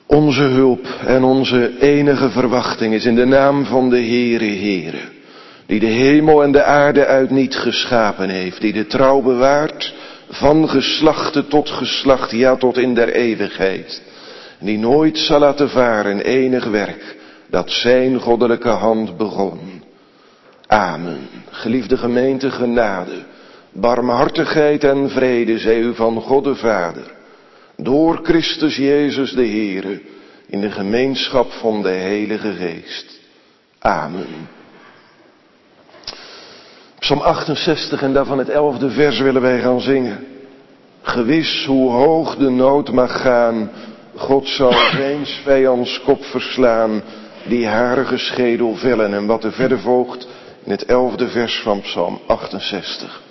Onze hulp en onze enige verwachting is in de naam van de Heere, die de hemel en de aarde uit niet geschapen heeft, die de trouw bewaart van geslachte tot geslacht, ja tot in der eeuwigheid, en die nooit zal laten varen enig werk dat zijn goddelijke hand begon. Amen. Geliefde gemeente, genade, barmhartigheid en vrede zij u van God de Vader, door Christus Jezus de Heere, in de gemeenschap van de Heilige Geest. Amen. Psalm 68 en daarvan het 11e vers willen wij gaan zingen. Gewis, hoe hoog de nood mag gaan, God zal eens vijands kop verslaan, die harige schedel vellen. En wat er verder volgt in het 11e vers van Psalm 68.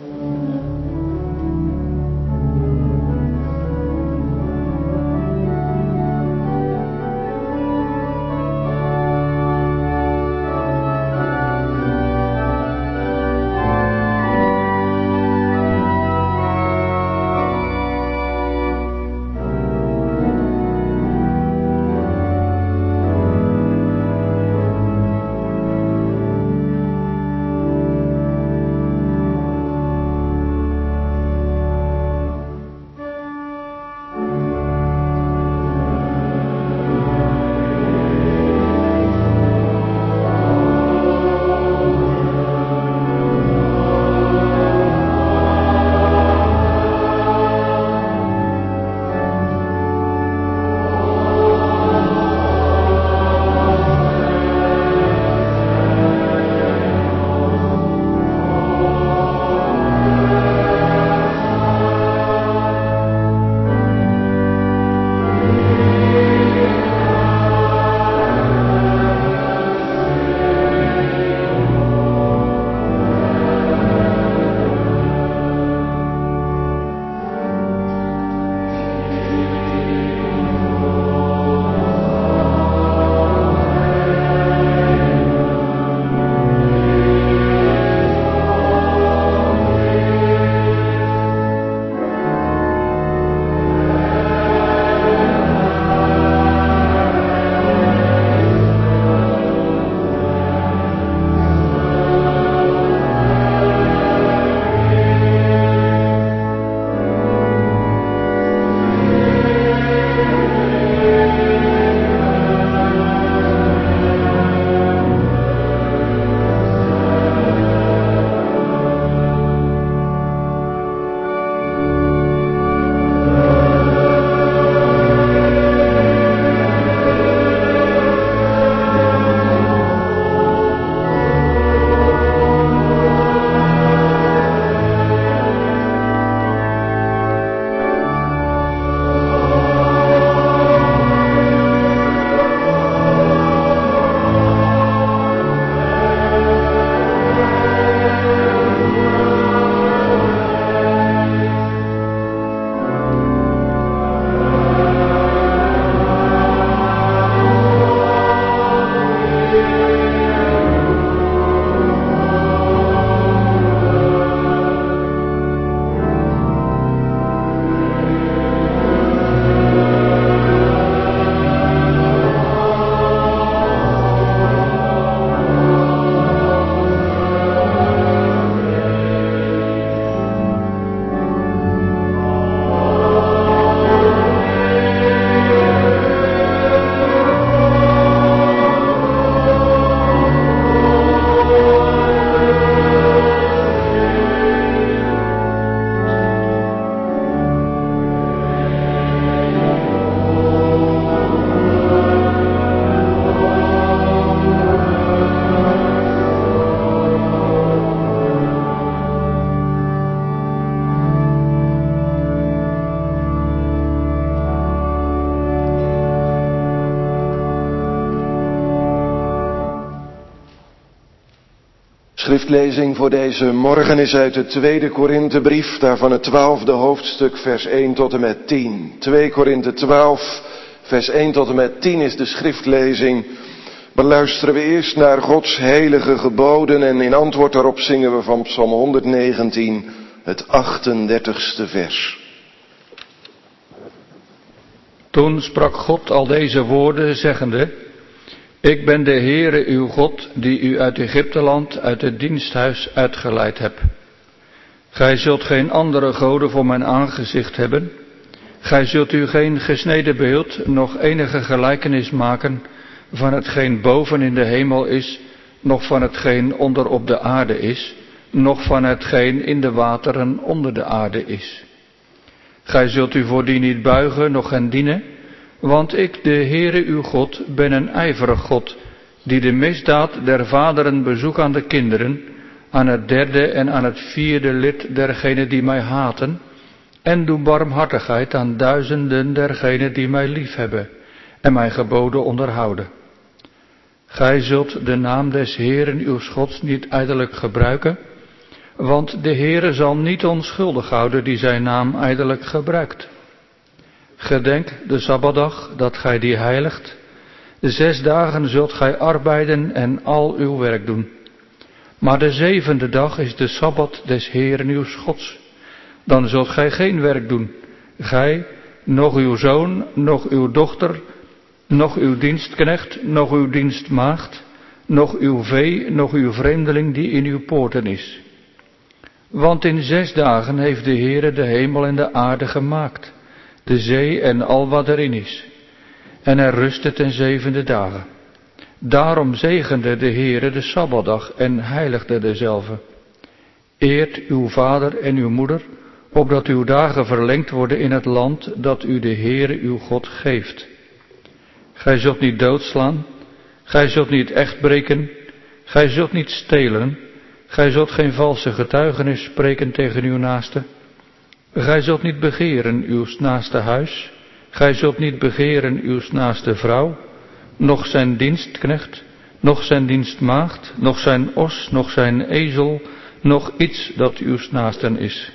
Schriftlezing voor deze morgen is uit de 2 Korinthebrief, daarvan het 12e hoofdstuk, vers 1 tot en met 10. 2 Korinthe 12, vers 1 tot en met 10 is de schriftlezing. Beluisteren we eerst naar Gods heilige geboden en in antwoord daarop zingen we van Psalm 119, het 38e vers. Toen sprak God al deze woorden, zeggende: Ik ben de Heere uw God, die u uit Egypteland, uit het diensthuis uitgeleid heb. Gij zult geen andere goden voor mijn aangezicht hebben. Gij zult u geen gesneden beeld, noch enige gelijkenis maken van hetgeen boven in de hemel is, noch van hetgeen onder op de aarde is, noch van hetgeen in de wateren onder de aarde is. Gij zult u voor die niet buigen, noch hen dienen, want ik, de Heere uw God, ben een ijverig God, die de misdaad der vaderen bezoek aan de kinderen, aan het derde en aan het vierde lid dergenen die mij haten, en doe barmhartigheid aan duizenden dergenen die mij liefhebben en mijn geboden onderhouden. Gij zult de naam des Heeren uw Gods niet ijdelijk gebruiken, want de Heere zal niet onschuldig houden die zijn naam ijdelijk gebruikt. Gedenk de Sabbatdag, dat gij die heiligt. 6 dagen zult gij arbeiden en al uw werk doen. Maar de 7e dag is de Sabbat des Heeren uw Gods. Dan zult gij geen werk doen, gij, noch uw zoon, noch uw dochter, noch uw dienstknecht, noch uw dienstmaagd, noch uw vee, noch uw vreemdeling die in uw poorten is. Want in 6 dagen heeft de Heere de hemel en de aarde gemaakt, de zee en al wat erin is. En hij rustte ten 7e dagen. Daarom zegende de Heere de Sabbatdag en heiligde dezelve. Eert uw vader en uw moeder, opdat uw dagen verlengd worden in het land dat u de Heere uw God geeft. Gij zult niet doodslaan, gij zult niet echtbreken, gij zult niet stelen, gij zult geen valse getuigenis spreken tegen uw naaste. Gij zult niet begeren uw naaste huis, gij zult niet begeren uw naaste vrouw, noch zijn dienstknecht, noch zijn dienstmaagd, noch zijn os, noch zijn ezel, noch iets dat uw naasten is.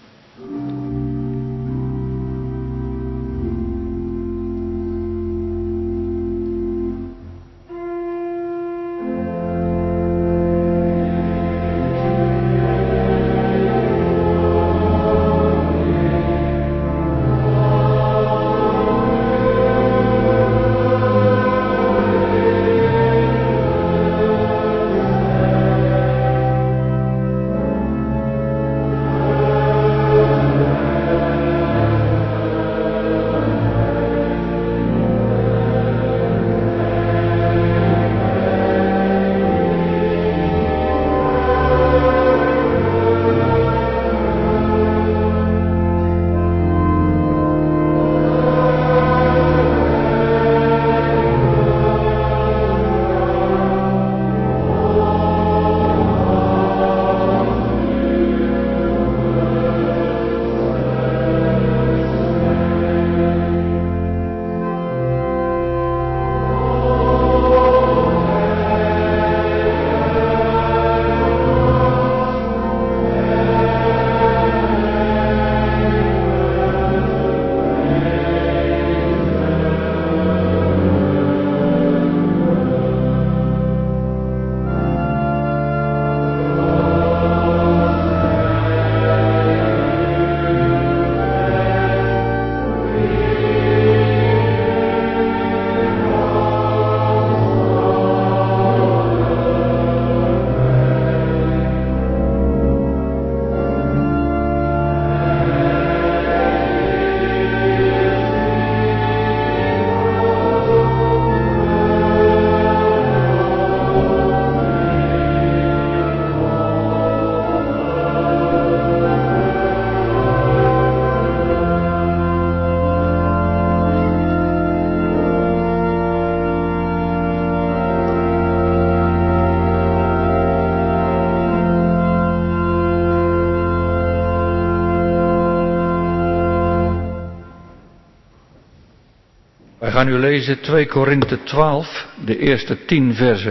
Wij gaan nu lezen 2 Korinthe 12, de eerste 10 versen.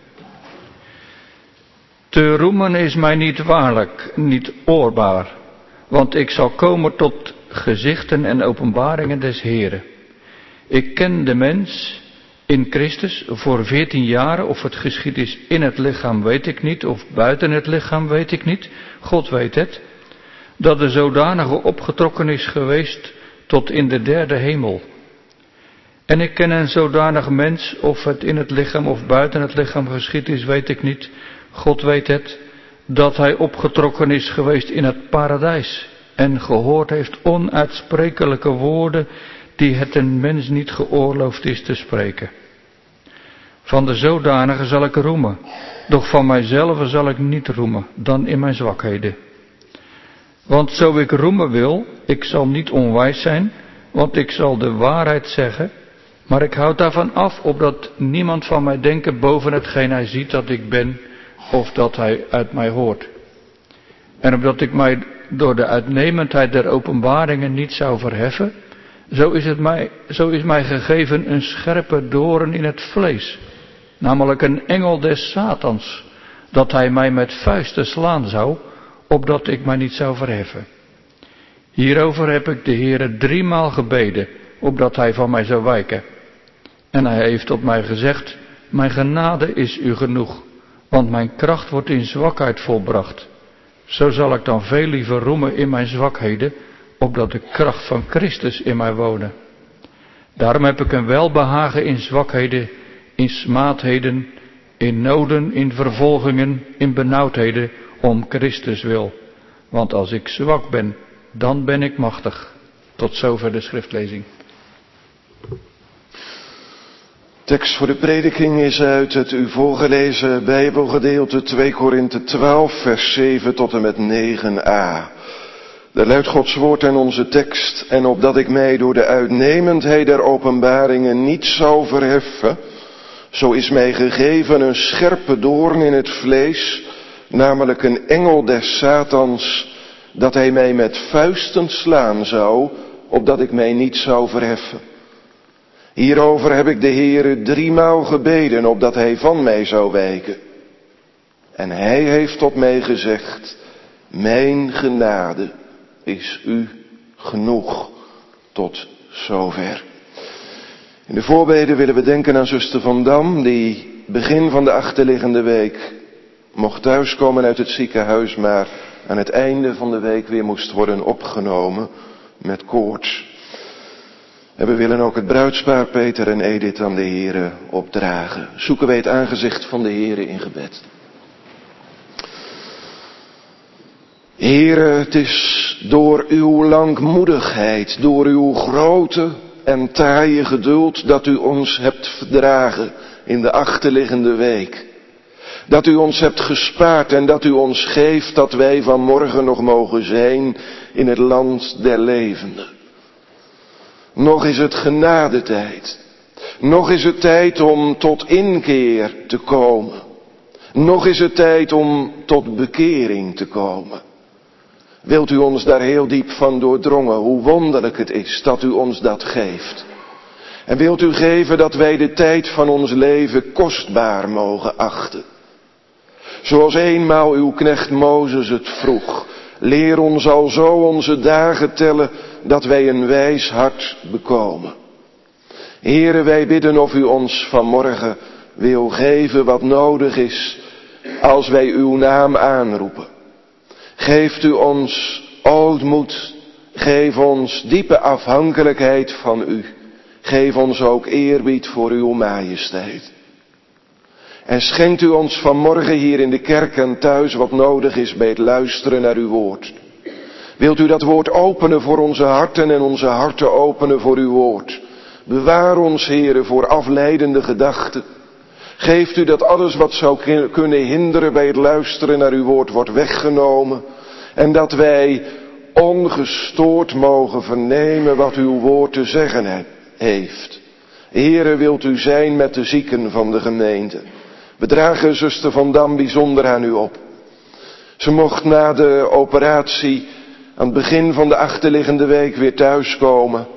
Te roemen is mij niet waarlijk, niet oorbaar, want ik zal komen tot gezichten en openbaringen des Heren. Ik ken de mens in Christus voor 14 jaren, of het geschied is in het lichaam weet ik niet, of buiten het lichaam weet ik niet, God weet het, dat de zodanige opgetrokken is geweest tot in de 3e hemel, En ik ken een zodanig mens, of het in het lichaam of buiten het lichaam geschied is, weet ik niet. God weet het, dat hij opgetrokken is geweest in het paradijs en gehoord heeft onuitsprekelijke woorden die het een mens niet geoorloofd is te spreken. Van de zodanige zal ik roemen, doch van mijzelf zal ik niet roemen, dan in mijn zwakheden. Want zo ik roemen wil, ik zal niet onwijs zijn, want ik zal de waarheid zeggen, maar ik houd daarvan af, opdat niemand van mij denke boven hetgeen hij ziet dat ik ben, of dat hij uit mij hoort. En opdat ik mij door de uitnemendheid der openbaringen niet zou verheffen, zo is mij gegeven een scherpe doorn in het vlees, namelijk een engel des Satans, dat hij mij met vuisten slaan zou, opdat ik mij niet zou verheffen. Hierover heb ik de Heere 3-maal gebeden, opdat hij van mij zou wijken. En hij heeft tot mij gezegd, mijn genade is u genoeg, want mijn kracht wordt in zwakheid volbracht. Zo zal ik dan veel liever roemen in mijn zwakheden, opdat de kracht van Christus in mij wonen. Daarom heb ik een welbehagen in zwakheden, in smaadheden, in noden, in vervolgingen, in benauwdheden, om Christus wil. Want als ik zwak ben, dan ben ik machtig. Tot zover de schriftlezing. Tekst voor de prediking is uit het u voorgelezen Bijbelgedeelte 2 Korinthe 12 vers 7 tot en met 9a. Daar luidt Gods woord en onze tekst: en opdat ik mij door de uitnemendheid der openbaringen niet zou verheffen, zo is mij gegeven een scherpe doorn in het vlees, namelijk een engel des Satans, dat hij mij met vuisten slaan zou, opdat ik mij niet zou verheffen. Hierover heb ik de Heere 3-maal gebeden, opdat hij van mij zou wijken. En hij heeft tot mij gezegd, mijn genade is u genoeg. Tot zover. In de voorbeden willen we denken aan zuster Van Dam, die begin van de achterliggende week mocht thuiskomen uit het ziekenhuis, maar aan het einde van de week weer moest worden opgenomen met koorts. En we willen ook het bruidspaar Peter en Edith aan de Heere opdragen. Zoeken wij het aangezicht van de Heere in gebed. Heere, het is door uw langmoedigheid, door uw grote en taaie geduld dat u ons hebt verdragen in de achterliggende week. Dat u ons hebt gespaard en dat u ons geeft dat wij vanmorgen nog mogen zijn in het land der levenden. Nog is het genadetijd. Nog is het tijd om tot inkeer te komen. Nog is het tijd om tot bekering te komen. Wilt u ons daar heel diep van doordrongen, hoe wonderlijk het is dat u ons dat geeft. En wilt u geven dat wij de tijd van ons leven kostbaar mogen achten. Zoals eenmaal uw knecht Mozes het vroeg. Leer ons alzo onze dagen tellen, dat wij een wijs hart bekomen. Heere, wij bidden of u ons vanmorgen wil geven wat nodig is, als wij uw naam aanroepen. Geeft u ons ootmoed, geef ons diepe afhankelijkheid van u. Geef ons ook eerbied voor uw majesteit. En schenkt u ons vanmorgen hier in de kerk en thuis wat nodig is bij het luisteren naar uw woord. Wilt u dat woord openen voor onze harten en onze harten openen voor uw woord. Bewaar ons, Heere, voor afleidende gedachten. Geeft u dat alles wat zou kunnen hinderen bij het luisteren naar uw woord wordt weggenomen. En dat wij ongestoord mogen vernemen wat uw woord te zeggen heeft. Heere, wilt u zijn met de zieken van de gemeente. We dragen zuster Van Dam bijzonder aan u op. Ze mocht na de operatie aan het begin van de achterliggende week weer thuiskomen.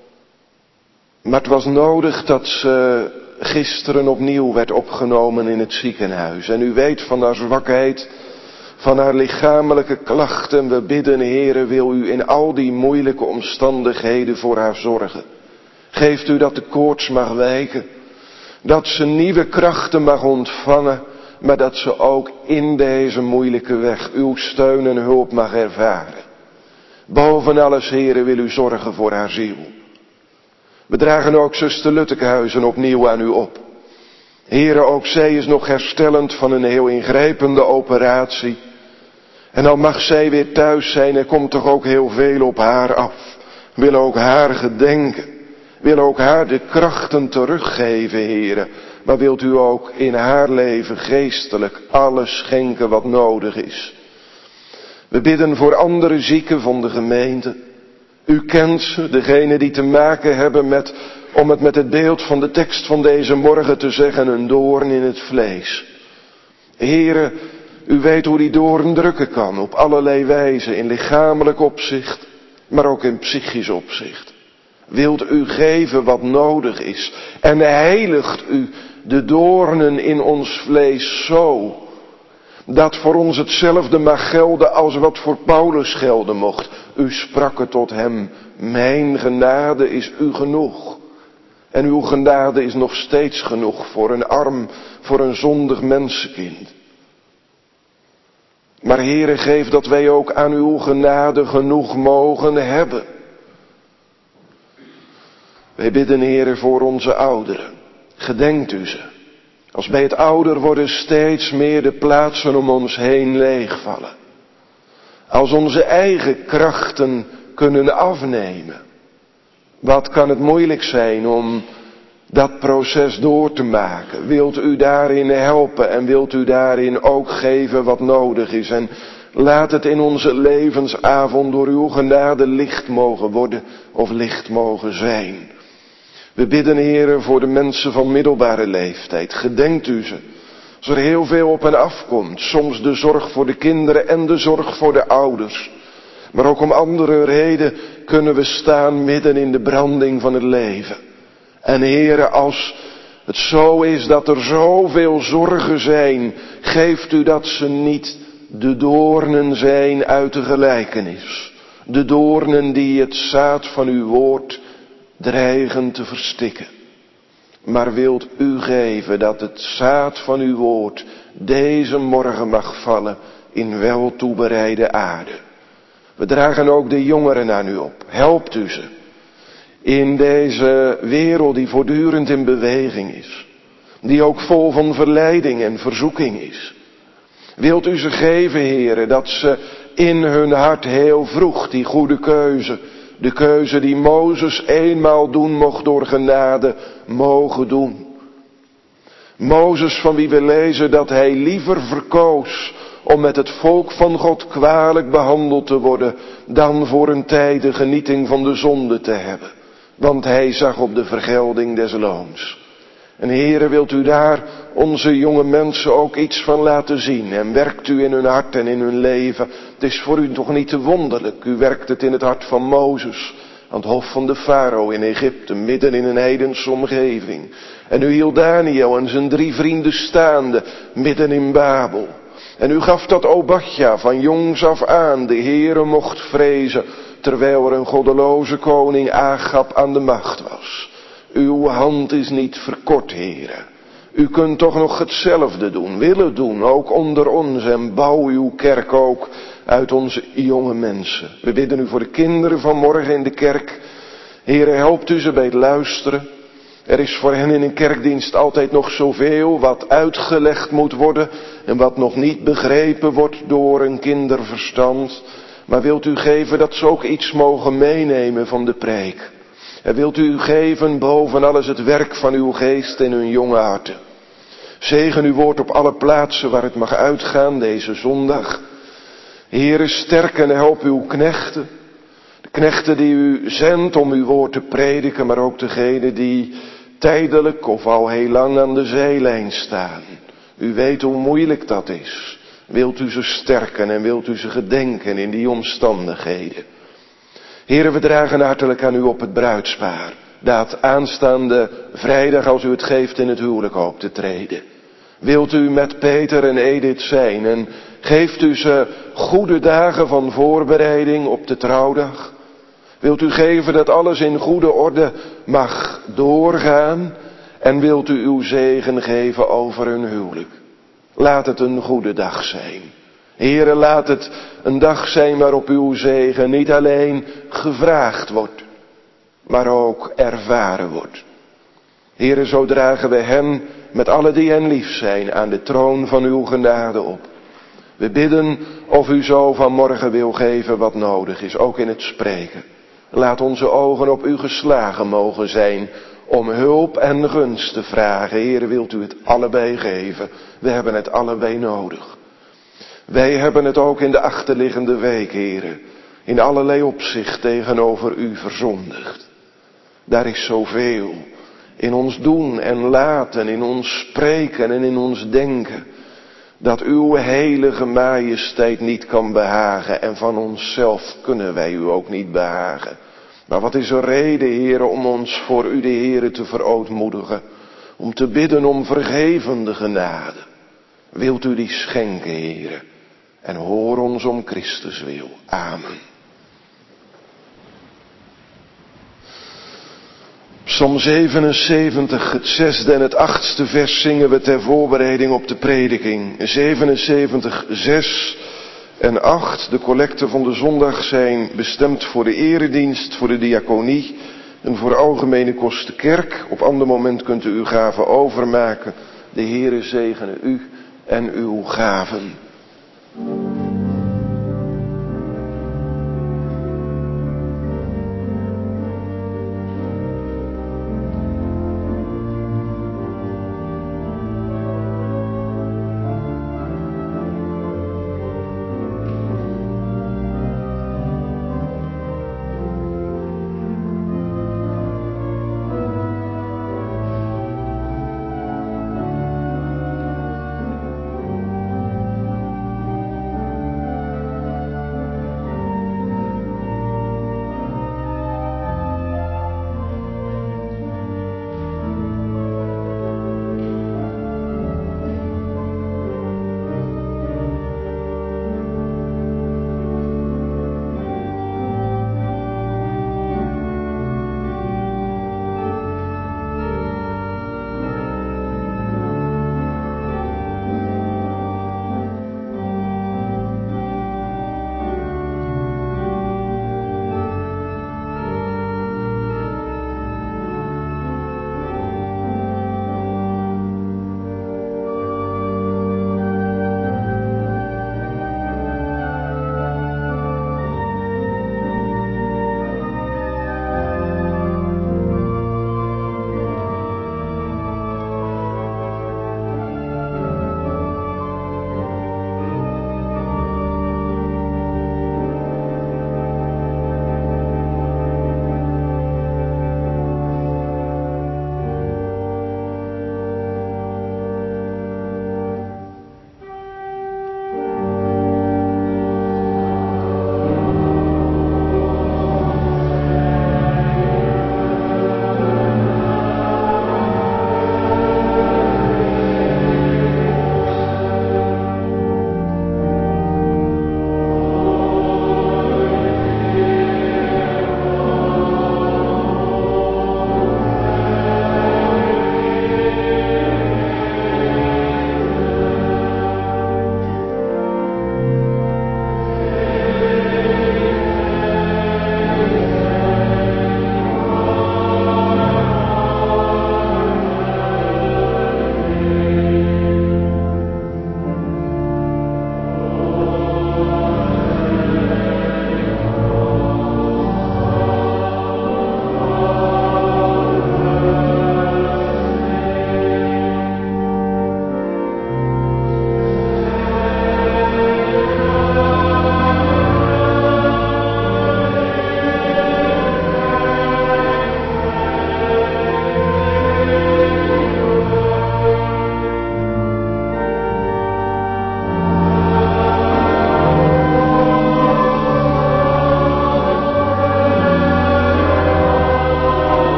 Maar het was nodig dat ze gisteren opnieuw werd opgenomen in het ziekenhuis. En u weet van haar zwakheid, van haar lichamelijke klachten. We bidden, Heere, wil u in al die moeilijke omstandigheden voor haar zorgen. Geeft u dat de koorts mag wijken. Dat ze nieuwe krachten mag ontvangen. Maar dat ze ook in deze moeilijke weg uw steun en hulp mag ervaren. Boven alles, Heere, wil u zorgen voor haar ziel. We dragen ook zuster Luttekhuizen opnieuw aan u op. Heere, ook zij is nog herstellend van een heel ingrijpende operatie. En al mag zij weer thuis zijn, er komt toch ook heel veel op haar af. Wil ook haar gedenken. Wil ook haar de krachten teruggeven, Heere. Maar wilt u ook in haar leven geestelijk alles schenken wat nodig is. We bidden voor andere zieken van de gemeente. U kent ze, degenen die te maken hebben met, om het met het beeld van de tekst van deze morgen te zeggen, een doorn in het vlees. Heere, u weet hoe die doorn drukken kan, op allerlei wijzen, in lichamelijk opzicht, maar ook in psychisch opzicht. Wilt u geven wat nodig is en heiligt u de doornen in ons vlees zo, dat voor ons hetzelfde mag gelden als wat voor Paulus gelden mocht. U sprak het tot hem, mijn genade is u genoeg. En uw genade is nog steeds genoeg voor een arm, voor een zondig mensenkind. Maar Heere, geef dat wij ook aan uw genade genoeg mogen hebben. Wij bidden, Heere, voor onze ouderen. Gedenkt u ze. Als bij het ouder worden steeds meer de plaatsen om ons heen leegvallen. Als onze eigen krachten kunnen afnemen. Wat kan het moeilijk zijn om dat proces door te maken? Wilt u daarin helpen en wilt u daarin ook geven wat nodig is? En laat het in onze levensavond door uw genade licht mogen worden of licht mogen zijn. We bidden, Heere, voor de mensen van middelbare leeftijd. Gedenkt u ze. Als er heel veel op hen afkomt. Soms de zorg voor de kinderen en de zorg voor de ouders. Maar ook om andere reden kunnen we staan midden in de branding van het leven. En Heere, als het zo is dat er zoveel zorgen zijn, geeft u dat ze niet de doornen zijn uit de gelijkenis. De doornen die het zaad van uw woord dreigen te verstikken. Maar wilt u geven dat het zaad van uw woord deze morgen mag vallen in wel toebereide aarde. We dragen ook de jongeren aan u op. Helpt u ze. In deze wereld die voortdurend in beweging is. Die ook vol van verleiding en verzoeking is. Wilt u ze geven, Heere, dat ze in hun hart heel vroeg die goede keuze, de keuze die Mozes eenmaal doen mocht door genade, mogen doen. Mozes, van wie we lezen dat hij liever verkoos om met het volk van God kwalijk behandeld te worden, dan voor een tijd de genieting van de zonde te hebben. Want hij zag op de vergelding des loons. En Heere, wilt u daar onze jonge mensen ook iets van laten zien. En werkt u in hun hart en in hun leven. Het is voor u toch niet te wonderlijk. U werkt het in het hart van Mozes. Aan het hof van de farao in Egypte, midden in een heidense omgeving. En u hield Daniel en zijn 3 vrienden staande, midden in Babel. En u gaf dat Obadja van jongs af aan de Heere mocht vrezen, terwijl er een goddeloze koning Agab aan de macht was. Uw hand is niet verkort, Heere. U kunt toch nog hetzelfde doen, willen doen, ook onder ons. En bouw uw kerk ook uit onze jonge mensen. We bidden u voor de kinderen van morgen in de kerk. Heere, helpt u ze bij het luisteren. Er is voor hen in een kerkdienst altijd nog zoveel wat uitgelegd moet worden en wat nog niet begrepen wordt door een kinderverstand. Maar wilt u geven dat ze ook iets mogen meenemen van de preek. En wilt u geven boven alles het werk van uw geest in hun jonge harten. Zegen uw woord op alle plaatsen waar het mag uitgaan deze zondag. Heere, sterk en help uw knechten. De knechten die u zendt om uw woord te prediken, maar ook degenen die tijdelijk of al heel lang aan de zijlijn staan. U weet hoe moeilijk dat is. Wilt u ze sterken en wilt u ze gedenken in die omstandigheden. Heere, we dragen hartelijk aan u op het bruidspaar, dat aanstaande vrijdag, als u het geeft, in het huwelijk hoopt te treden. Wilt u met Peter en Edith zijn en geeft u ze goede dagen van voorbereiding op de trouwdag. Wilt u geven dat alles in goede orde mag doorgaan en wilt u uw zegen geven over hun huwelijk. Laat het een goede dag zijn. Heere, laat het een dag zijn waarop uw zegen niet alleen gevraagd wordt, maar ook ervaren wordt. Heere, zo dragen we hen met alle die hen lief zijn aan de troon van uw genade op. We bidden of u zo vanmorgen wil geven wat nodig is, ook in het spreken. Laat onze ogen op u geslagen mogen zijn om hulp en gunst te vragen. Heere, wilt u het allebei geven? We hebben het allebei nodig. Wij hebben het ook in de achterliggende week, Heere, in allerlei opzicht tegenover u verzondigd. Daar is zoveel in ons doen en laten, in ons spreken en in ons denken, dat uw heilige majesteit niet kan behagen, en van onszelf kunnen wij u ook niet behagen. Maar wat is er reden, Heere, om ons voor u de Heere te verootmoedigen, om te bidden om vergevende genade. Wilt u die schenken, Heere, en hoor ons om Christus wil. Amen. Psalm 77, het 6e en het 8e vers zingen we ter voorbereiding op de prediking. 77, 6 en 8, de collecten van de zondag zijn bestemd voor de eredienst, voor de diaconie en voor algemene kosten kerk. Op ander moment kunt u uw gaven overmaken. De Heere zegene u en uw gaven.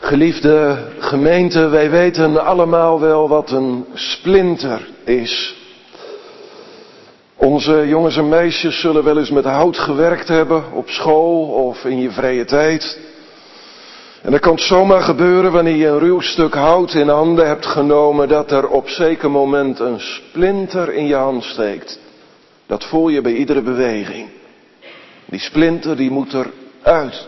Geliefde gemeente, wij weten allemaal wel wat een splinter is. Onze jongens en meisjes zullen wel eens met hout gewerkt hebben, op school of in je vrije tijd. En dan kan het zomaar gebeuren wanneer je een ruw stuk hout in handen hebt genomen, dat er op zeker moment een splinter in je hand steekt. Dat voel je bij iedere beweging. Die splinter die moet eruit.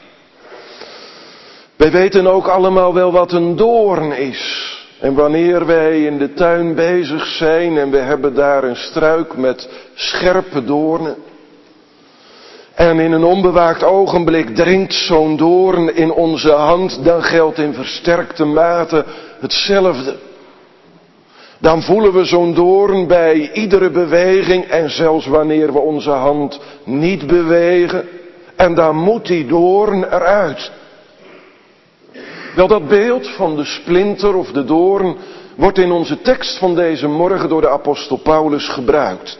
Wij weten ook allemaal wel wat een doorn is. En wanneer wij in de tuin bezig zijn en we hebben daar een struik met scherpe doornen. En in een onbewaakt ogenblik dringt zo'n doorn in onze hand, dan geldt in versterkte mate hetzelfde. Dan voelen we zo'n doorn bij iedere beweging en zelfs wanneer we onze hand niet bewegen. En dan moet die doorn eruit. Wel, dat beeld van de splinter of de doorn wordt in onze tekst van deze morgen door de apostel Paulus gebruikt.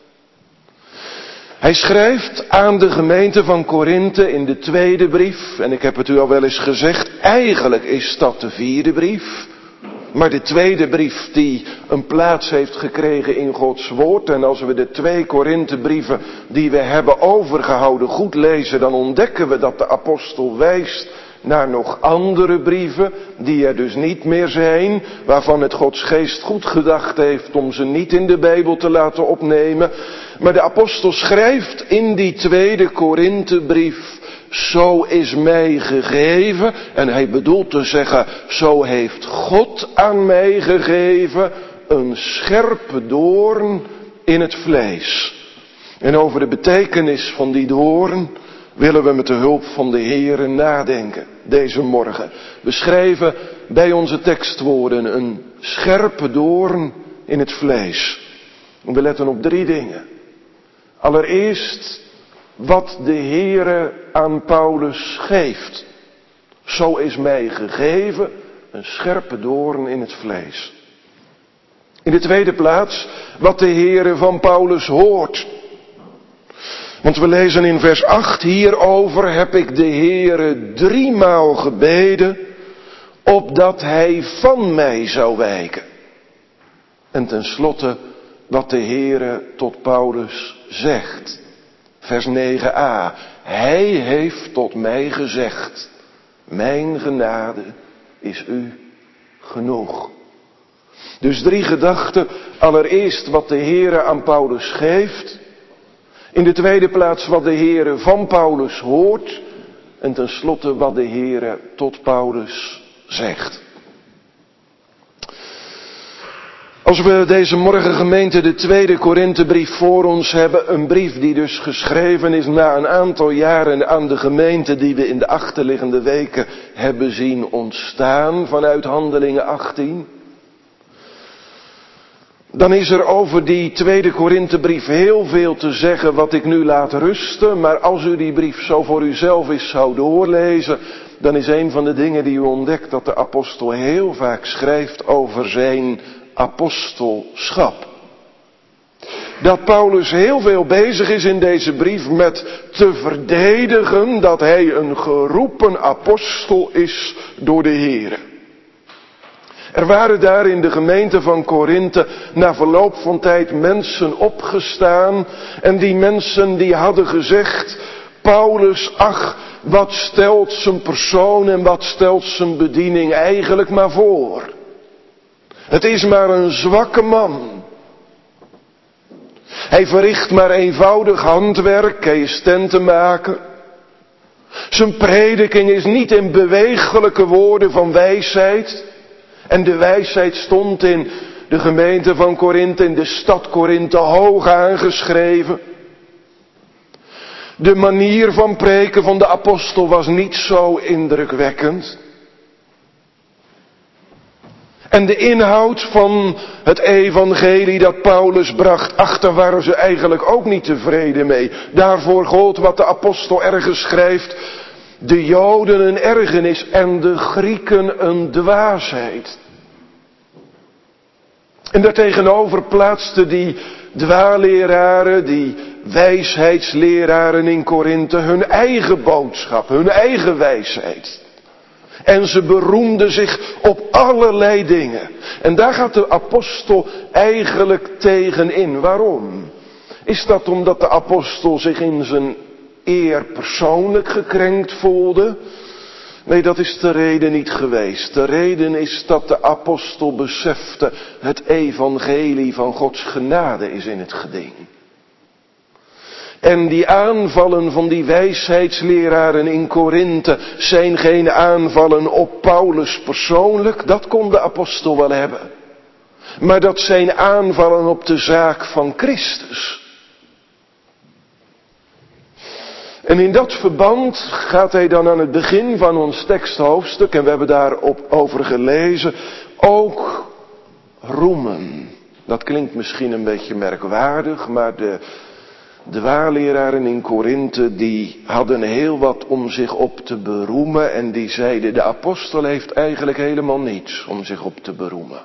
Hij schrijft aan de gemeente van Korinthe in de tweede brief, en ik heb het u al wel eens gezegd, eigenlijk is dat de vierde brief. Maar de tweede brief die een plaats heeft gekregen in Gods woord. En als we de 2 Korinthebrieven die we hebben overgehouden goed lezen, dan ontdekken we dat de apostel wijst naar nog andere brieven, die er dus niet meer zijn, waarvan het Gods geest goed gedacht heeft om ze niet in de Bijbel te laten opnemen. Maar de apostel schrijft in die tweede Korinthebrief, zo is mij gegeven, en hij bedoelt te zeggen, zo heeft God aan mij gegeven, een scherpe doorn in het vlees. En over de betekenis van die doorn willen we met de hulp van de Heere nadenken deze morgen. We schrijven bij onze tekstwoorden een scherpe doorn in het vlees. En we letten op 3 dingen. Allereerst wat de Heere aan Paulus geeft. Zo is mij gegeven een scherpe doorn in het vlees. In de tweede plaats wat de Heere van Paulus hoort. Want we lezen in vers 8, hierover heb ik de Heere 3 maal gebeden, opdat hij van mij zou wijken. En tenslotte wat de Heere tot Paulus zegt. Vers 9a, hij heeft tot mij gezegd, mijn genade is u genoeg. Dus 3 gedachten, allereerst wat de Heere aan Paulus geeft. In de tweede plaats wat de Heere van Paulus hoort. En tenslotte wat de Heere tot Paulus zegt. Als we deze morgen gemeente de tweede Korinthebrief voor ons hebben. Een brief die dus geschreven is na een aantal jaren aan de gemeente die we in de achterliggende weken hebben zien ontstaan vanuit Handelingen 18. Dan is er over die tweede Korinthebrief heel veel te zeggen wat ik nu laat rusten. Maar als u die brief zo voor uzelf eens zou doorlezen, dan is een van de dingen die u ontdekt dat de apostel heel vaak schrijft over zijn apostelschap. Dat Paulus heel veel bezig is in deze brief met te verdedigen dat hij een geroepen apostel is door de Heere. Er waren daar in de gemeente van Korinthe na verloop van tijd mensen opgestaan. En die mensen die hadden gezegd, Paulus, ach, wat stelt zijn persoon en wat stelt zijn bediening eigenlijk maar voor. Het is maar een zwakke man. Hij verricht maar eenvoudig handwerk, hij is tentenmaker. Zijn prediking is niet in bewegelijke woorden van wijsheid. En de wijsheid stond in de gemeente van Korinthe, in de stad Korinthe, hoog aangeschreven. De manier van preken van de apostel was niet zo indrukwekkend. En de inhoud van het evangelie dat Paulus bracht, ach, daar waren ze eigenlijk ook niet tevreden mee. Daarvoor gold wat de apostel ergens schrijft, de Joden een ergernis en de Grieken een dwaasheid. En daartegenover plaatsten die dwaalleraren, die wijsheidsleraren in Korinthe hun eigen boodschap, hun eigen wijsheid. En ze beroemden zich op allerlei dingen. En daar gaat de apostel eigenlijk tegen in. Waarom? Is dat omdat de apostel zich in zijn eer persoonlijk gekrenkt voelde? Nee, dat is de reden niet geweest. De reden is dat de apostel besefte, het evangelie van Gods genade is in het geding. En die aanvallen van die wijsheidsleraren in Korinthe zijn geen aanvallen op Paulus persoonlijk, dat kon de apostel wel hebben. Maar dat zijn aanvallen op de zaak van Christus. En in dat verband gaat hij dan aan het begin van ons teksthoofdstuk, en we hebben daarop over gelezen, ook roemen. Dat klinkt misschien een beetje merkwaardig, maar de waarleraren in Korinthe die hadden heel wat om zich op te beroemen en die zeiden, de apostel heeft eigenlijk helemaal niets om zich op te beroemen.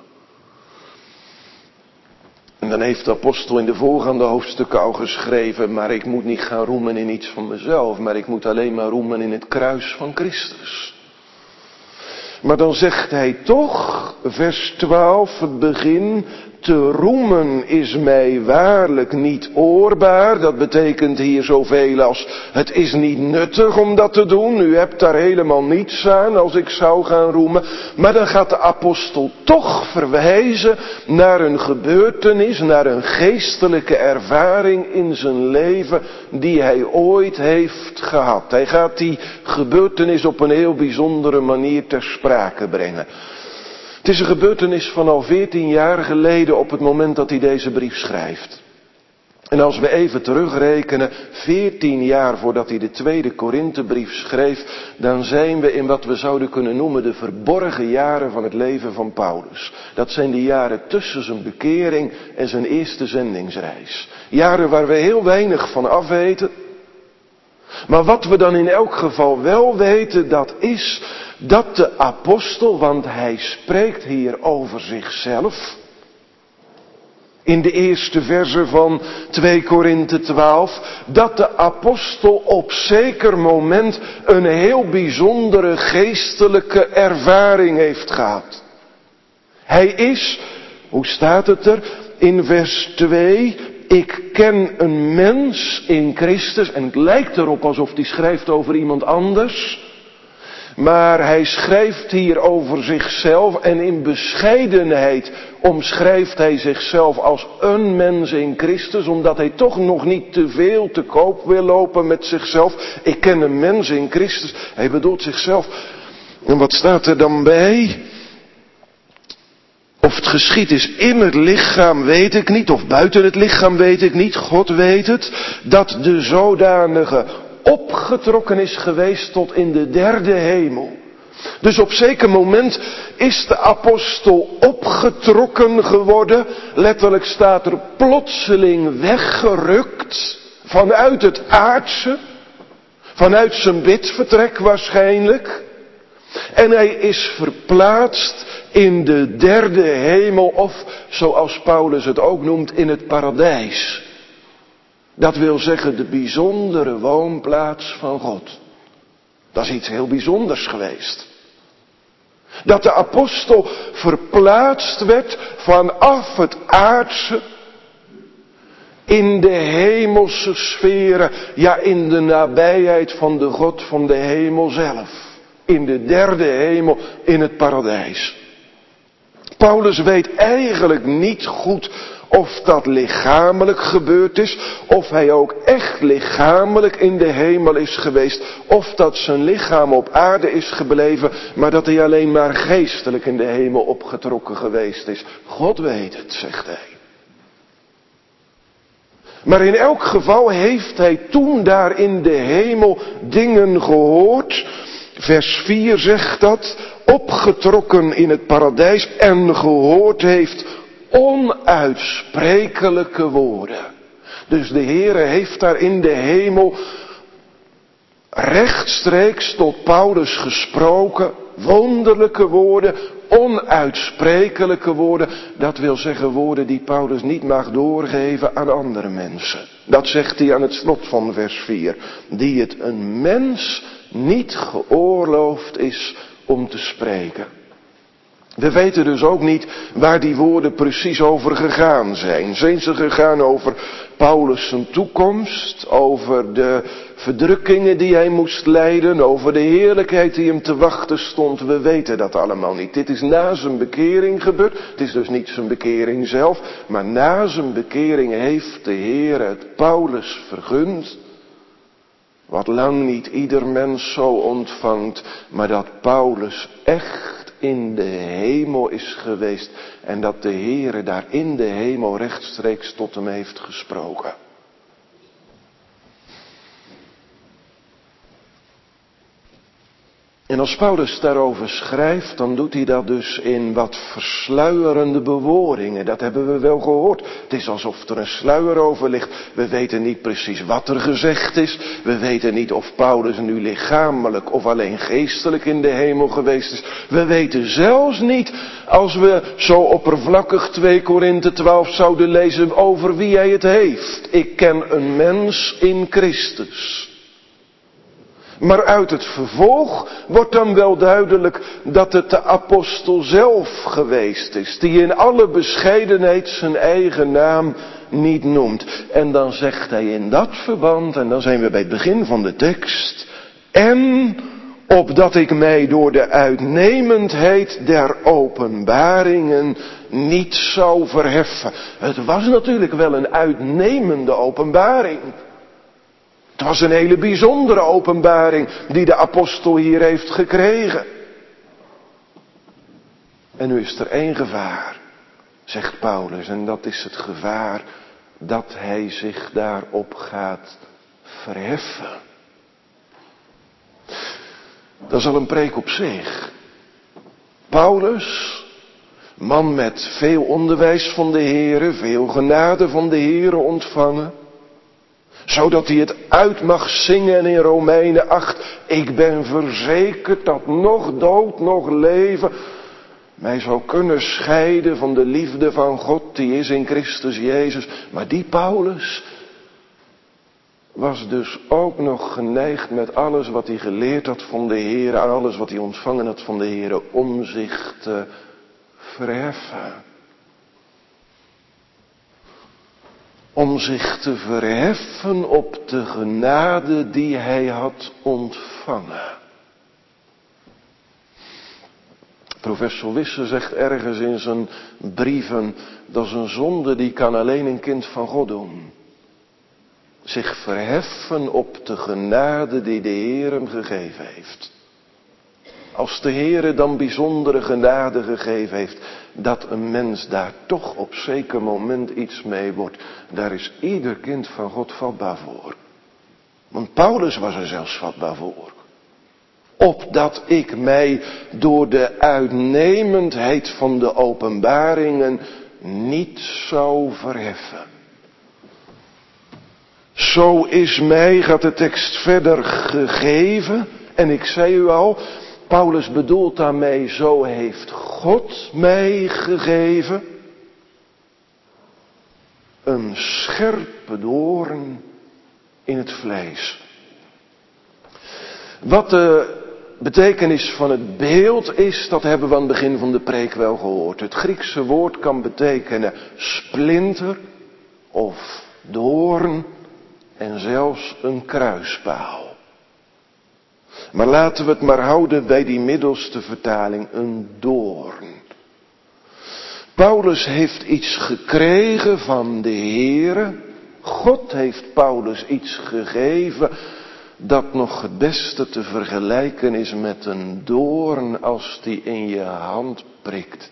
En dan heeft de apostel in de voorgaande hoofdstukken al geschreven, maar ik moet niet gaan roemen in iets van mezelf, maar ik moet alleen maar roemen in het kruis van Christus. Maar dan zegt hij toch, vers 12, het begin, te roemen is mij waarlijk niet oorbaar. Dat betekent hier zoveel als, het is niet nuttig om dat te doen. U hebt daar helemaal niets aan als ik zou gaan roemen. Maar dan gaat de apostel toch verwijzen naar een gebeurtenis, naar een geestelijke ervaring in zijn leven die hij ooit heeft gehad. Hij gaat die gebeurtenis op een heel bijzondere manier ter sprake brengen. Het is een gebeurtenis van al 14 jaar geleden op het moment dat hij deze brief schrijft. En als we even terugrekenen, 14 jaar voordat hij de tweede Korinthebrief schreef, dan zijn we in wat we zouden kunnen noemen de verborgen jaren van het leven van Paulus. Dat zijn de jaren tussen zijn bekering en zijn eerste zendingsreis. Jaren waar we heel weinig van af weten. Maar wat we dan in elk geval wel weten, dat is dat de apostel, want hij spreekt hier over zichzelf, in de eerste verse van 2 Korinthe 12, dat de apostel op zeker moment een heel bijzondere geestelijke ervaring heeft gehad. Hij is, hoe staat het er in vers 2, ik ken een mens in Christus, en het lijkt erop alsof hij schrijft over iemand anders. Maar hij schrijft hier over zichzelf en in bescheidenheid omschrijft hij zichzelf als een mens in Christus, omdat hij toch nog niet te veel te koop wil lopen met zichzelf. Ik ken een mens in Christus, hij bedoelt zichzelf. En wat staat er dan bij? Of het geschied is in het lichaam, weet ik niet, of buiten het lichaam, weet ik niet, God weet het, dat de zodanige opgetrokken is geweest tot in de derde hemel. Dus op zeker moment is de apostel opgetrokken geworden. Letterlijk staat er plotseling weggerukt vanuit het aardse, vanuit zijn bidvertrek waarschijnlijk. En hij is verplaatst in de derde hemel, of zoals Paulus het ook noemt, in het paradijs. Dat wil zeggen de bijzondere woonplaats van God. Dat is iets heel bijzonders geweest. Dat de apostel verplaatst werd vanaf het aardse in de hemelse sferen, ja in de nabijheid van de God van de hemel zelf. In de derde hemel, in het paradijs. Paulus weet eigenlijk niet goed of dat lichamelijk gebeurd is, of hij ook echt lichamelijk in de hemel is geweest, of dat zijn lichaam op aarde is gebleven, maar dat hij alleen maar geestelijk in de hemel opgetrokken geweest is. God weet het, zegt hij. Maar in elk geval heeft hij toen daar in de hemel dingen gehoord. Vers 4 zegt dat, opgetrokken in het paradijs en gehoord heeft onuitsprekelijke woorden. Dus de Heere heeft daar in de hemel rechtstreeks tot Paulus gesproken, wonderlijke woorden, onuitsprekelijke woorden. Dat wil zeggen woorden die Paulus niet mag doorgeven aan andere mensen. Dat zegt hij aan het slot van vers 4. Die het een mens niet geoorloofd is om te spreken. We weten dus ook niet waar die woorden precies over gegaan zijn. Zijn ze gegaan over Paulus' zijn toekomst, over de verdrukkingen die hij moest lijden, over de heerlijkheid die hem te wachten stond? We weten dat allemaal niet. Dit is na zijn bekering gebeurd. Het is dus niet zijn bekering zelf, maar na zijn bekering heeft de Heer het Paulus vergund. Wat lang niet ieder mens zo ontvangt, maar dat Paulus echt in de hemel is geweest en dat de Heere daar in de hemel rechtstreeks tot hem heeft gesproken. En als Paulus daarover schrijft, dan doet hij dat dus in wat versluierende bewoordingen. Dat hebben we wel gehoord. Het is alsof er een sluier over ligt. We weten niet precies wat er gezegd is. We weten niet of Paulus nu lichamelijk of alleen geestelijk in de hemel geweest is. We weten zelfs niet, als we zo oppervlakkig 2 Korinthe 12 zouden lezen, over wie hij het heeft. Ik ken een mens in Christus. Maar uit het vervolg wordt dan wel duidelijk dat het de apostel zelf geweest is, die in alle bescheidenheid zijn eigen naam niet noemt. En dan zegt hij in dat verband, en dan zijn we bij het begin van de tekst, en opdat ik mij door de uitnemendheid der openbaringen niet zou verheffen. Het was natuurlijk wel een uitnemende openbaring. Het was een hele bijzondere openbaring die de apostel hier heeft gekregen. En nu is er 1 gevaar, zegt Paulus, en dat is het gevaar dat hij zich daarop gaat verheffen. Dat is al een preek op zich. Paulus, man met veel onderwijs van de Heere, veel genade van de Heere ontvangen, zodat hij het uit mag zingen in Romeinen 8. Ik ben verzekerd dat nog dood, nog leven mij zou kunnen scheiden van de liefde van God die is in Christus Jezus. Maar die Paulus was dus ook nog geneigd met alles wat hij geleerd had van de Heer, aan alles wat hij ontvangen had van de Heer, om zich te verheffen. Om zich te verheffen op de genade die hij had ontvangen. Professor Wisse zegt ergens in zijn brieven, dat is een zonde die kan alleen een kind van God doen. Zich verheffen op de genade die de Heer hem gegeven heeft. Als de Heer dan bijzondere genade gegeven heeft, dat een mens daar toch op zeker moment iets mee wordt, daar is ieder kind van God vatbaar voor. Want Paulus was er zelfs vatbaar voor. Opdat ik mij door de uitnemendheid van de openbaringen niet zou verheffen. Zo is mij, gaat de tekst verder, gegeven. En ik zei u al, Paulus bedoelt daarmee, zo heeft God mij gegeven. Een scherpe doorn in het vlees. Wat de betekenis van het beeld is, dat hebben we aan het begin van de preek wel gehoord. Het Griekse woord kan betekenen splinter of doorn en zelfs een kruispaal. Maar laten we het maar houden bij die middelste vertaling, een doorn. Paulus heeft iets gekregen van de Heere. God heeft Paulus iets gegeven dat nog het beste te vergelijken is met een doorn als die in je hand prikt.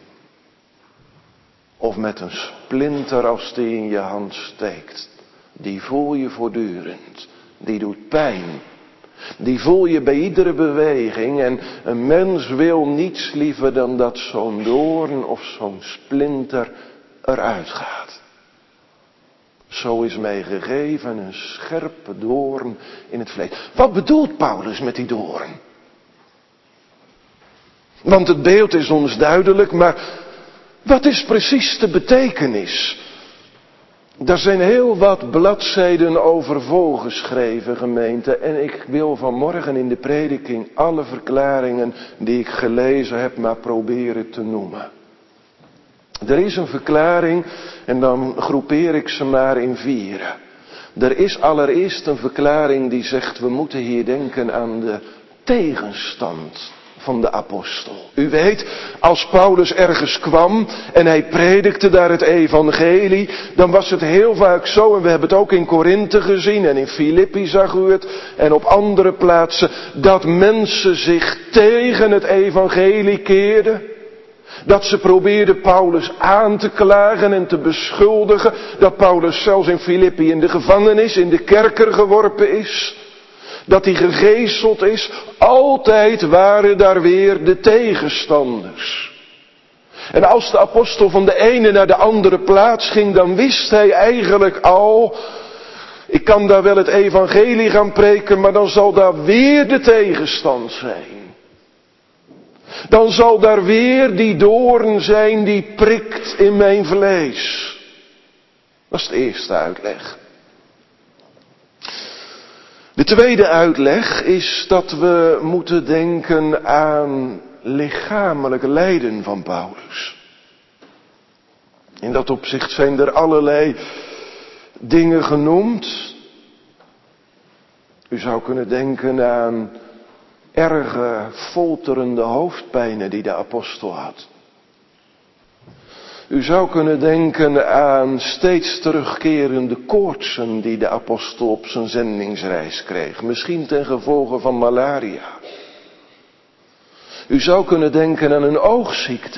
Of met een splinter als die in je hand steekt. Die voel je voortdurend. Die doet pijn. Die voel je bij iedere beweging. En een mens wil niets liever dan dat zo'n doorn of zo'n splinter eruit gaat. Zo is mij gegeven een scherpe doorn in het vlees. Wat bedoelt Paulus met die doorn? Want het beeld is ons duidelijk, maar wat is precies de betekenis? Daar zijn heel wat bladzijden over volgeschreven, gemeente. En ik wil vanmorgen in de prediking alle verklaringen die ik gelezen heb maar proberen te noemen. Er is een verklaring en dan groepeer ik ze maar in 4. Er is allereerst een verklaring die zegt we moeten hier denken aan de tegenstand van de apostel. U weet, als Paulus ergens kwam en hij predikte daar het evangelie, dan was het heel vaak zo, en we hebben het ook in Korinthe gezien en in Filippi zag u het en op andere plaatsen, dat mensen zich tegen het evangelie keerden. Dat ze probeerden Paulus aan te klagen en te beschuldigen. Dat Paulus zelfs in Filippi in de gevangenis, in de kerker geworpen is. Dat hij gegezeld is. Altijd waren daar weer de tegenstanders. En als de apostel van de ene naar de andere plaats ging, dan wist hij eigenlijk al, ik kan daar wel het evangelie gaan preken, maar dan zal daar weer de tegenstand zijn. Dan zal daar weer die doorn zijn die prikt in mijn vlees. Dat is de eerste uitleg. De tweede uitleg is dat we moeten denken aan lichamelijk lijden van Paulus. In dat opzicht zijn er allerlei dingen genoemd. U zou kunnen denken aan erge, folterende hoofdpijnen die de apostel had. U zou kunnen denken aan steeds terugkerende koortsen die de apostel op zijn zendingsreis kreeg. Misschien ten gevolge van malaria. U zou kunnen denken aan een oogziekte.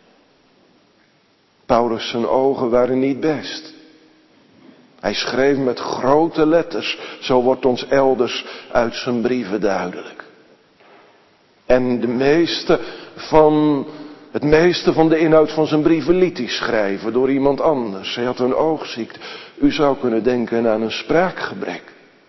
Paulus' zijn ogen waren niet best. Hij schreef met grote letters, zo wordt ons elders uit zijn brieven duidelijk. En het meeste van de inhoud van zijn brieven liet hij schrijven door iemand anders. Hij had een oogziekte. U zou kunnen denken aan een spraakgebrek.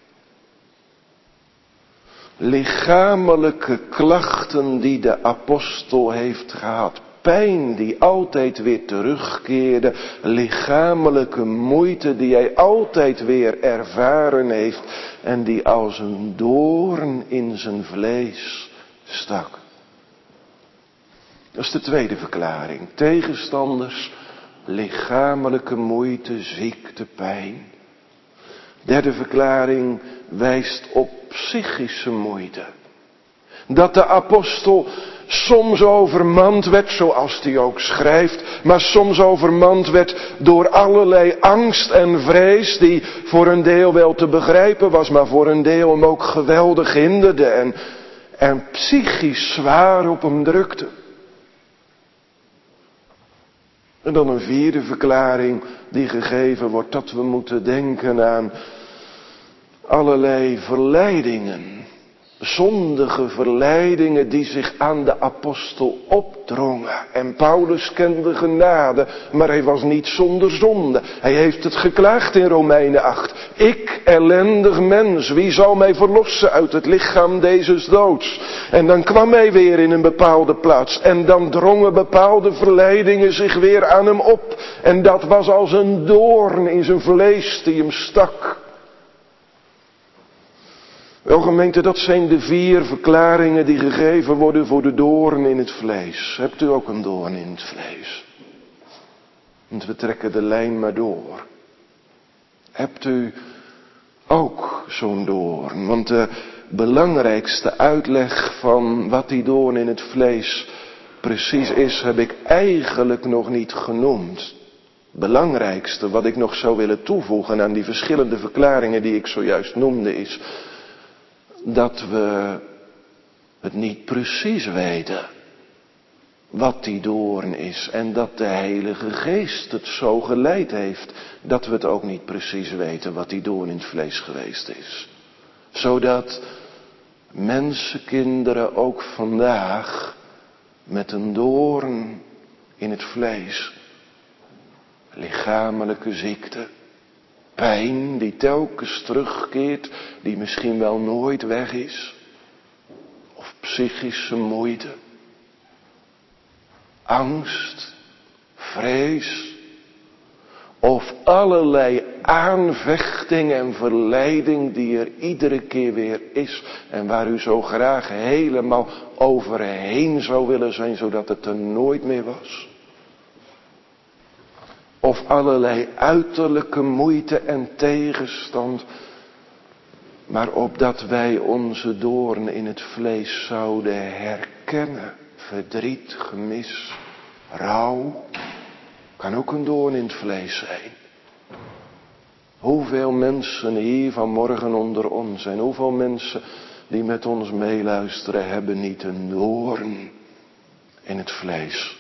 Lichamelijke klachten die de apostel heeft gehad. Pijn die altijd weer terugkeerde. Lichamelijke moeite die hij altijd weer ervaren heeft. En die als een doorn in zijn vlees stak. Dat is de tweede verklaring. Tegenstanders, lichamelijke moeite, ziekte, pijn. Derde verklaring wijst op psychische moeite. Dat de apostel soms overmand werd, zoals hij ook schrijft, maar soms overmand werd door allerlei angst en vrees, die voor een deel wel te begrijpen was, maar voor een deel hem ook geweldig hinderde en psychisch zwaar op hem drukte. En dan een vierde verklaring die gegeven wordt, dat we moeten denken aan allerlei verleidingen. Zondige verleidingen die zich aan de apostel opdrongen. En Paulus kende genade, maar hij was niet zonder zonde. Hij heeft het geklaagd in Romeinen 8. Ik, ellendig mens, wie zal mij verlossen uit het lichaam dezes doods? En dan kwam hij weer in een bepaalde plaats. En dan drongen bepaalde verleidingen zich weer aan hem op. En dat was als een doorn in zijn vlees die hem stak. Wel gemeente, dat zijn de 4 verklaringen die gegeven worden voor de doorn in het vlees. Hebt u ook een doorn in het vlees? Want we trekken de lijn maar door. Hebt u ook zo'n doorn? Want de belangrijkste uitleg van wat die doorn in het vlees precies is, heb ik eigenlijk nog niet genoemd. Belangrijkste wat ik nog zou willen toevoegen aan die verschillende verklaringen die ik zojuist noemde is dat we het niet precies weten wat die doorn is. En dat de Heilige Geest het zo geleid heeft dat we het ook niet precies weten wat die doorn in het vlees geweest is. Zodat mensenkinderen ook vandaag met een doorn in het vlees, lichamelijke ziekte, pijn die telkens terugkeert, die misschien wel nooit weg is. Of psychische moeite. Angst, vrees. Of allerlei aanvechting en verleiding die er iedere keer weer is. En waar u zo graag helemaal overheen zou willen zijn, zodat het er nooit meer was. Of allerlei uiterlijke moeite en tegenstand. Maar opdat wij onze doorn in het vlees zouden herkennen. Verdriet, gemis, rouw. Kan ook een doorn in het vlees zijn. Hoeveel mensen hier vanmorgen onder ons en hoeveel mensen die met ons meeluisteren hebben niet een doorn in het vlees.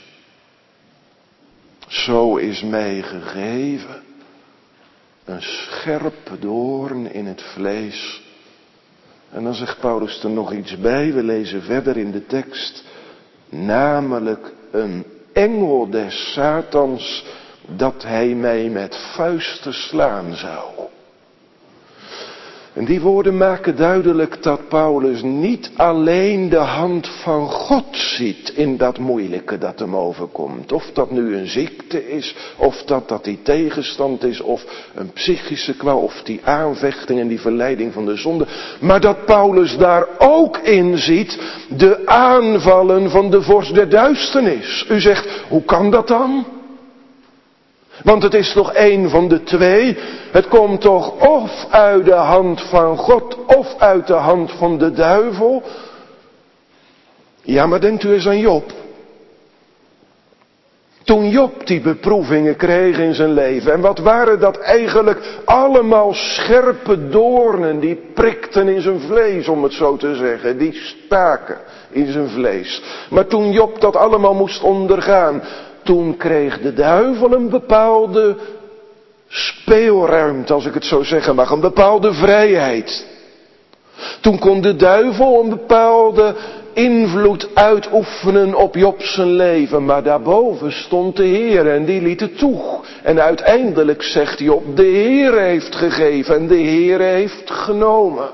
Zo is mij gegeven een scherpe doorn in het vlees. En dan zegt Paulus er nog iets bij, we lezen verder in de tekst. Namelijk een engel des Satans, dat hij mij met vuisten slaan zou. En die woorden maken duidelijk dat Paulus niet alleen de hand van God ziet in dat moeilijke dat hem overkomt. Of dat nu een ziekte is, of dat die tegenstand is, of een psychische kwaal, of die aanvechting en die verleiding van de zonde. Maar dat Paulus daar ook in ziet de aanvallen van de vorst der duisternis. U zegt, hoe kan dat dan? Want het is toch één van de twee. Het komt toch of uit de hand van God of uit de hand van de duivel. Ja, maar denkt u eens aan Job. Toen Job die beproevingen kreeg in zijn leven. En wat waren dat eigenlijk allemaal scherpe doornen die prikten in zijn vlees, om het zo te zeggen. Die staken in zijn vlees. Maar toen Job dat allemaal moest ondergaan, toen kreeg de duivel een bepaalde speelruimte, als ik het zo zeggen mag, een bepaalde vrijheid. Toen kon de duivel een bepaalde invloed uitoefenen op Job zijn leven, maar daarboven stond de Heer en die liet het toe. En uiteindelijk zegt Job, de Heer heeft gegeven en de Heer heeft genomen.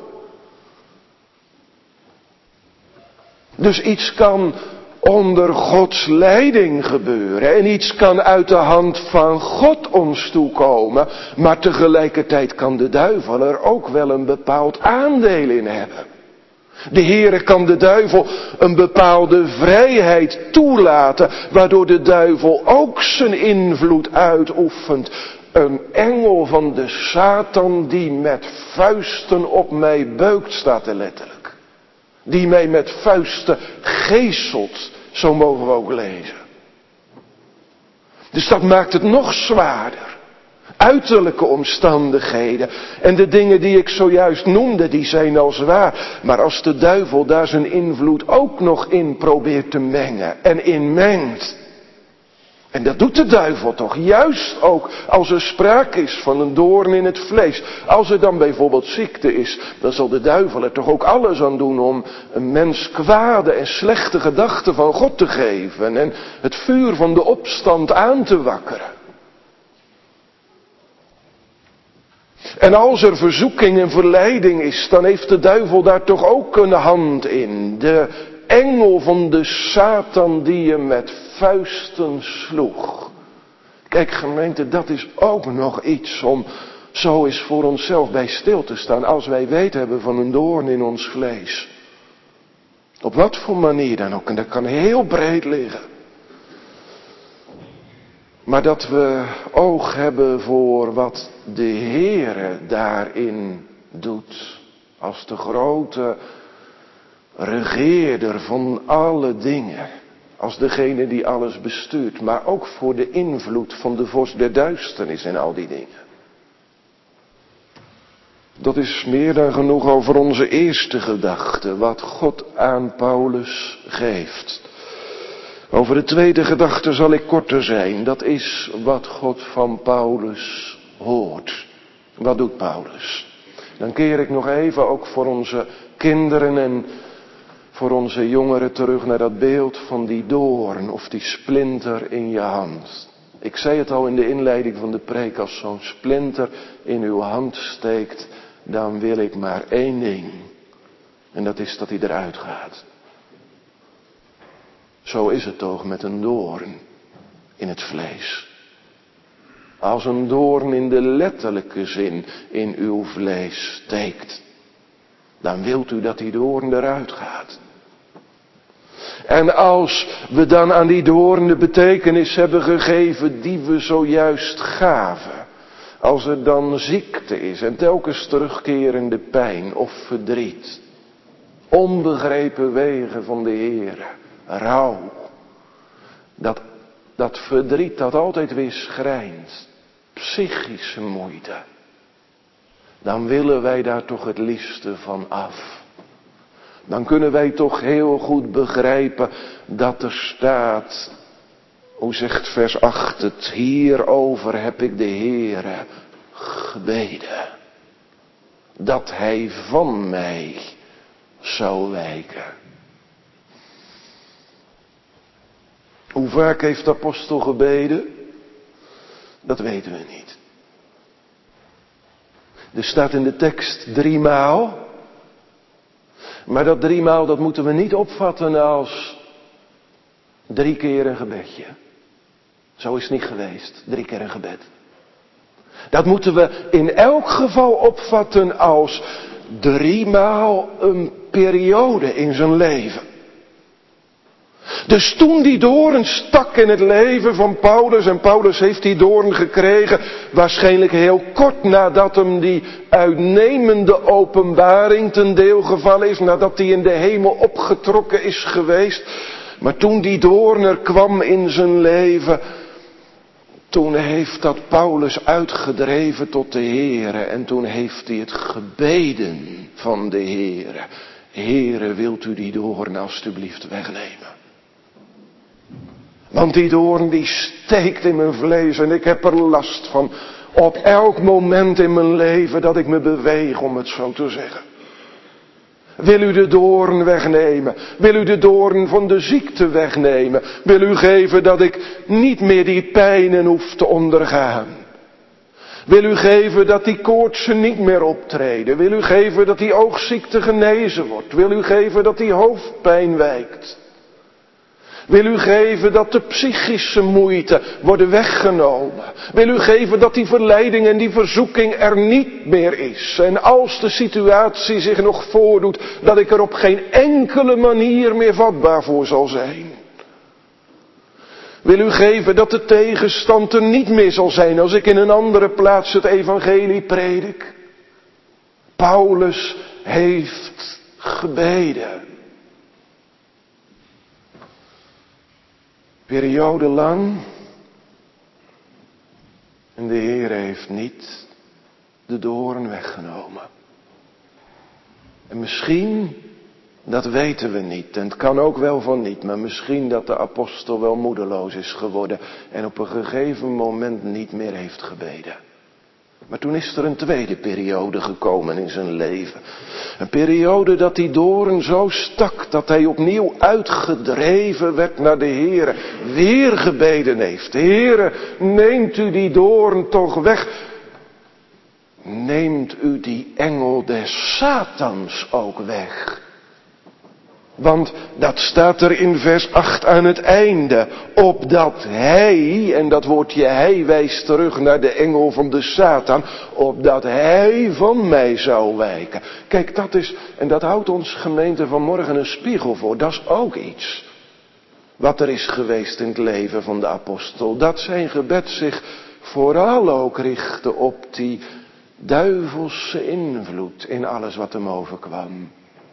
Dus iets kan onder Gods leiding gebeuren. En iets kan uit de hand van God ons toekomen. Maar tegelijkertijd kan de duivel er ook wel een bepaald aandeel in hebben. De Heere kan de duivel een bepaalde vrijheid toelaten. Waardoor de duivel ook zijn invloed uitoefent. Een engel van de Satan die met vuisten op mij beukt, staat er letterlijk. Die mij met vuisten geeselt, zo mogen we ook lezen. Dus dat maakt het nog zwaarder. Uiterlijke omstandigheden en de dingen die ik zojuist noemde, die zijn al zwaar. Maar als de duivel daar zijn invloed ook nog in probeert te mengen en inmengt. En dat doet de duivel toch, juist ook als er sprake is van een doorn in het vlees. Als er dan bijvoorbeeld ziekte is, dan zal de duivel er toch ook alles aan doen om een mens kwade en slechte gedachten van God te geven. En het vuur van de opstand aan te wakkeren. En als er verzoeking en verleiding is, dan heeft de duivel daar toch ook een hand in. De engel van de Satan die je met vuisten sloeg. Kijk gemeente, dat is ook nog iets om zo eens voor onszelf bij stil te staan. Als wij weet hebben van een doorn in ons vlees. Op wat voor manier dan ook. En dat kan heel breed liggen. Maar dat we oog hebben voor wat de Heere daarin doet. Als de grote regeerder van alle dingen. Als degene die alles bestuurt. Maar ook voor de invloed van de vorst der duisternis en al die dingen. Dat is meer dan genoeg over onze eerste gedachte. Wat God aan Paulus geeft. Over de tweede gedachte zal ik korter zijn. Dat is wat God van Paulus hoort. Wat doet Paulus? Dan keer ik nog even ook voor onze kinderen en voor onze jongeren terug naar dat beeld van die doorn of die splinter in je hand. Ik zei het al in de inleiding van de preek, als zo'n splinter in uw hand steekt, dan wil ik maar één ding. En dat is dat hij eruit gaat. Zo is het toch met een doorn in het vlees. als een doorn in de letterlijke zin in uw vlees steekt, dan wilt u dat die doorn eruit gaat. En als we dan aan die doorn de betekenis hebben gegeven die we zojuist gaven, als er dan ziekte is en telkens terugkerende pijn of verdriet, onbegrepen wegen van de Heere, rouw, dat verdriet dat altijd weer schrijnt, psychische moeite, dan willen wij daar toch het liefste van af. Dan kunnen wij toch heel goed begrijpen dat er staat, hoe zegt vers 8 het, hierover heb ik de Heere gebeden, dat hij van mij zou wijken. Hoe vaak heeft de apostel gebeden? Dat weten we niet. Er staat in de tekst 3 maal. Maar dat 3 maal, dat moeten we niet opvatten als 3 keer een gebedje. Zo is het niet geweest, 3 keer een gebed. Dat moeten we in elk geval opvatten als 3 maal een periode in zijn leven. Dus toen die doorn stak in het leven van Paulus, en Paulus heeft die doorn gekregen, waarschijnlijk heel kort nadat hem die uitnemende openbaring ten deel gevallen is, nadat hij in de hemel opgetrokken is geweest. Maar toen die doorn er kwam in zijn leven, toen heeft dat Paulus uitgedreven tot de Heere en toen heeft hij het gebeden van de Heere. Heere, wilt u die doorn alstublieft wegnemen? Want die doorn die steekt in mijn vlees en ik heb er last van. Op elk moment in mijn leven dat ik me beweeg, om het zo te zeggen. Wil u de doorn wegnemen? Wil u de doorn van de ziekte wegnemen? Wil u geven dat ik niet meer die pijnen hoef te ondergaan? Wil u geven dat die koortsen niet meer optreden? Wil u geven dat die oogziekte genezen wordt? Wil u geven dat die hoofdpijn wijkt? Wil u geven dat de psychische moeite worden weggenomen? Wil u geven dat die verleiding en die verzoeking er niet meer is? En als de situatie zich nog voordoet, dat ik er op geen enkele manier meer vatbaar voor zal zijn? Wil u geven dat de tegenstand er niet meer zal zijn als ik in een andere plaats het evangelie predik? Paulus heeft gebeden. Periode lang. En de Heer heeft niet de doorn weggenomen. En misschien, dat weten we niet. En het kan ook wel van niet. Maar misschien dat de apostel wel moedeloos is geworden. En op een gegeven moment niet meer heeft gebeden. Maar toen is er een tweede periode gekomen in zijn leven. Een periode dat die doorn zo stak dat hij opnieuw uitgedreven werd naar de Heere. Weer gebeden heeft. Heere, neemt u die doorn toch weg. Neemt u die engel des Satans ook weg. Want dat staat er in vers 8 aan het einde. Opdat hij, en dat woordje hij wijst terug naar de engel van de Satan. Opdat hij van mij zou wijken. Kijk, dat is, en dat houdt ons gemeente vanmorgen een spiegel voor. Dat is ook iets wat er is geweest in het leven van de apostel. Dat zijn gebed zich vooral ook richtte op die duivelse invloed in alles wat hem overkwam.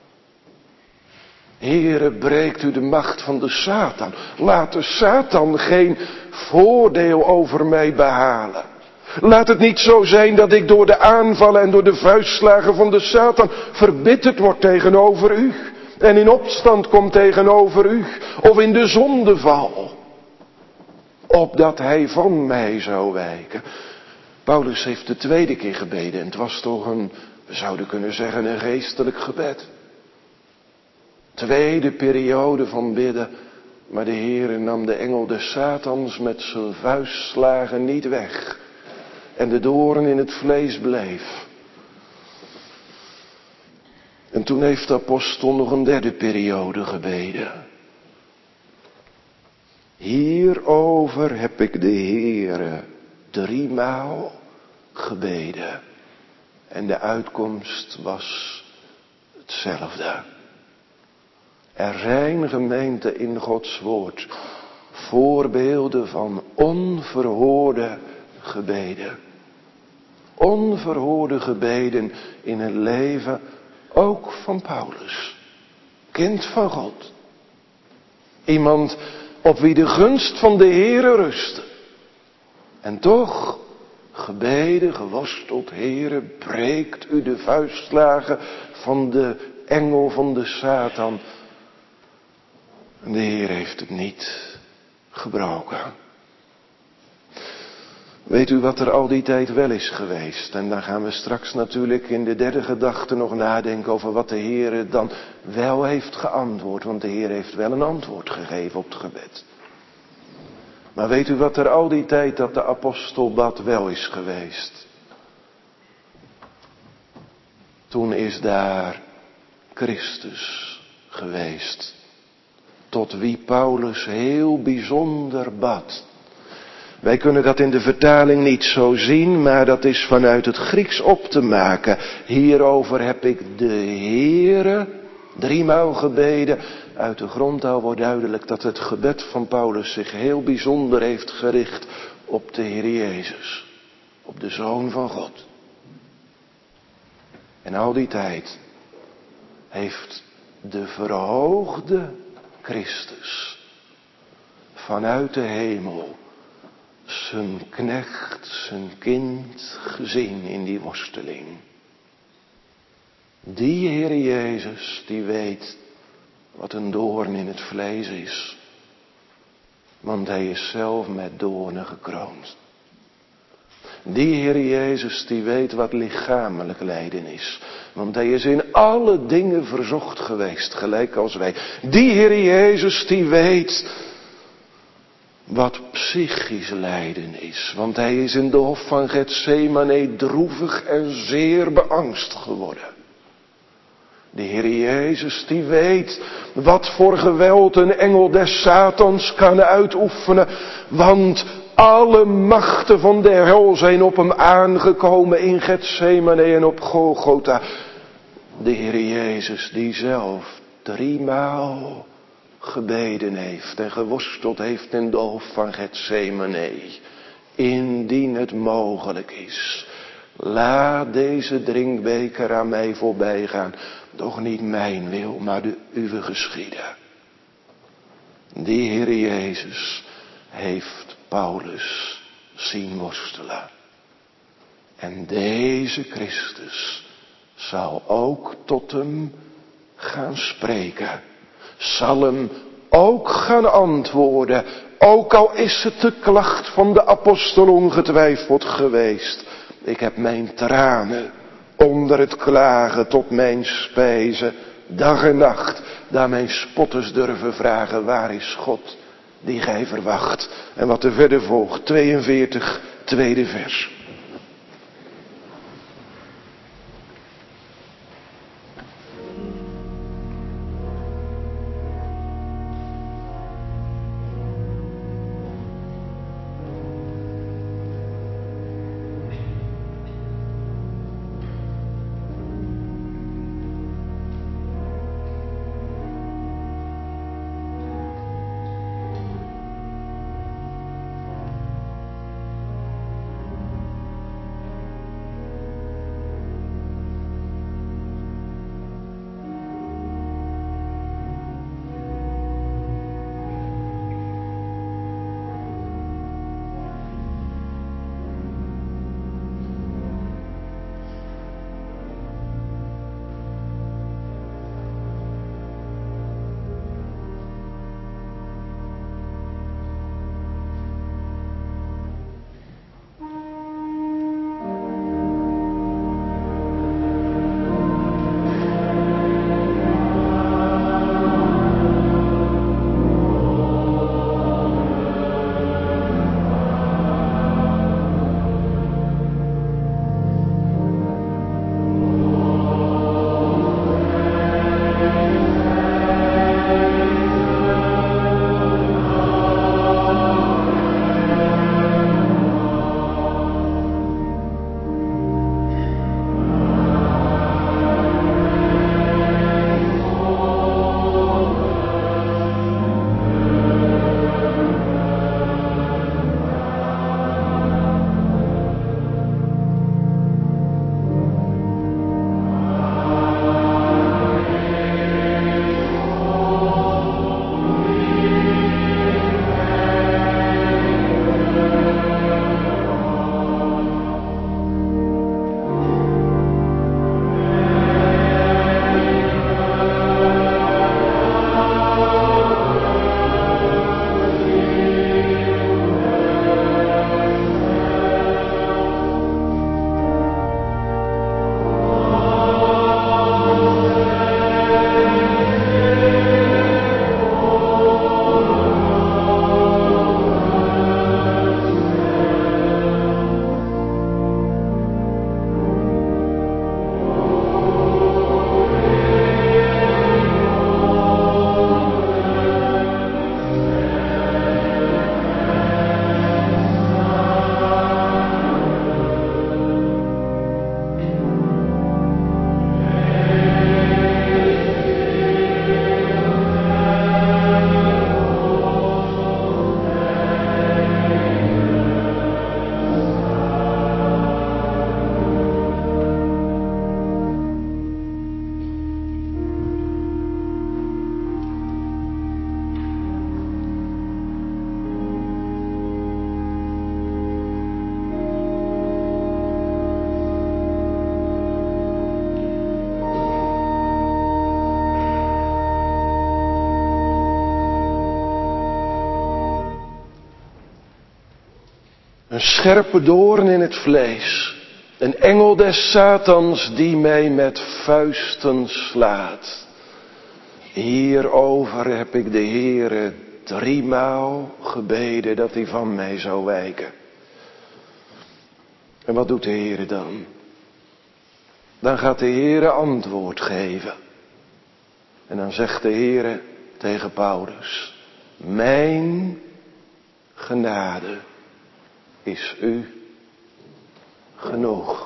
Heere, breekt u de macht van de Satan. Laat de Satan geen voordeel over mij behalen. Laat het niet zo zijn dat ik door de aanvallen en door de vuistslagen van de Satan verbitterd word tegenover u. En in opstand kom tegenover u. Of in de zondeval. Opdat hij van mij zou wijken. Paulus heeft de tweede keer gebeden. En het was toch een, we zouden kunnen zeggen, een geestelijk gebed. Tweede periode van bidden, maar de Heere nam de engel des Satans met zijn vuistslagen niet weg. En de doorn in het vlees bleef. En toen heeft de apostel nog een derde periode gebeden. Hierover heb ik de Heere 3 maal gebeden. En de uitkomst was hetzelfde. Er zijn, gemeente, in Gods woord voorbeelden van onverhoorde gebeden. Onverhoorde gebeden in het leven ook van Paulus. Kind van God. Iemand op wie de gunst van de Heere rustte. En toch gebeden, geworsteld, Heere, breekt u de vuistslagen van de engel van de Satan. En de Heer heeft het niet gebroken. Weet u wat er al die tijd wel is geweest? En dan gaan we straks natuurlijk in de derde gedachte nog nadenken over wat de Heer dan wel heeft geantwoord. Want de Heer heeft wel een antwoord gegeven op het gebed. Maar weet u wat er al die tijd dat de apostel bad wel is geweest? Toen is daar Christus geweest. Tot wie Paulus heel bijzonder bad. Wij kunnen dat in de vertaling niet zo zien, maar dat is vanuit het Grieks op te maken. Hierover heb ik de Heere 3 maal gebeden. Uit de grondtaal wordt duidelijk dat het gebed van Paulus zich heel bijzonder heeft gericht op de Heer Jezus. Op de Zoon van God. En al die tijd heeft de verhoogde Christus vanuit de hemel zijn knecht, zijn kind gezien in die worsteling. Die Heer Jezus, die weet wat een doorn in het vlees is. Want hij is zelf met doornen gekroond. Die Heer Jezus, die weet wat lichamelijk lijden is. Want hij is in alle dingen verzocht geweest, gelijk als wij. Die Heer Jezus, die weet wat psychisch lijden is. Want hij is in de hof van Getsemane droevig en zeer beangst geworden. De Heer Jezus die weet wat voor geweld een engel des Satans kan uitoefenen. Want alle machten van de hel zijn op hem aangekomen in Getsemane en op Golgotha. De Heer Jezus die zelf 3 maal gebeden heeft en geworsteld heeft in de hof van Getsemane. Indien het mogelijk is, laat deze drinkbeker aan mij voorbij gaan. Doch niet mijn wil, maar de uwe geschieden. Die Heer Jezus heeft Paulus zien worstelen. En deze Christus zal ook tot hem gaan spreken. Zal hem ook gaan antwoorden. Ook al is het de klacht van de apostel ongetwijfeld geweest. Ik heb mijn tranen onder het klagen tot mijn spijze. Dag en nacht, daar mijn spotters durven vragen, waar is God die gij verwacht? En wat er verder volgt, 42, tweede vers. Een scherpe doorn in het vlees. Een engel des Satans die mij met vuisten slaat. Hierover heb ik de Heere 3 maal gebeden dat hij van mij zou wijken. En wat doet de Heere dan? Dan gaat de Heere antwoord geven. En dan zegt de Heere tegen Paulus: mijn genade is u genoeg.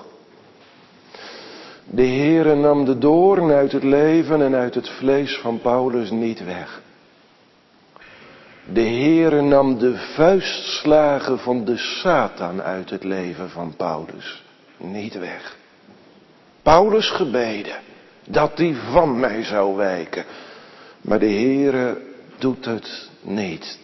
De Heere nam de doorn uit het leven en uit het vlees van Paulus niet weg. De Heere nam de vuistslagen van de Satan uit het leven van Paulus niet weg. Paulus gebeden dat hij van mij zou wijken. Maar de Heere doet het niet.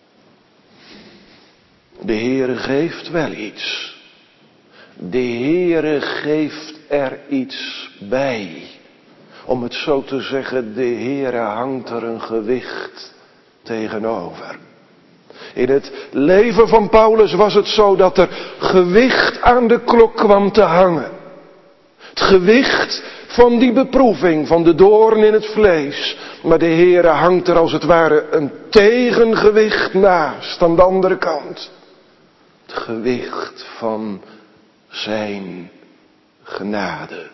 De Heere geeft wel iets. De Heere geeft er iets bij. Om het zo te zeggen, de Heere hangt er een gewicht tegenover. In het leven van Paulus was het zo dat er gewicht aan de klok kwam te hangen. Het gewicht van die beproeving, van de doorn in het vlees. Maar de Heere hangt er als het ware een tegengewicht naast, aan de andere kant. Het gewicht van zijn genade.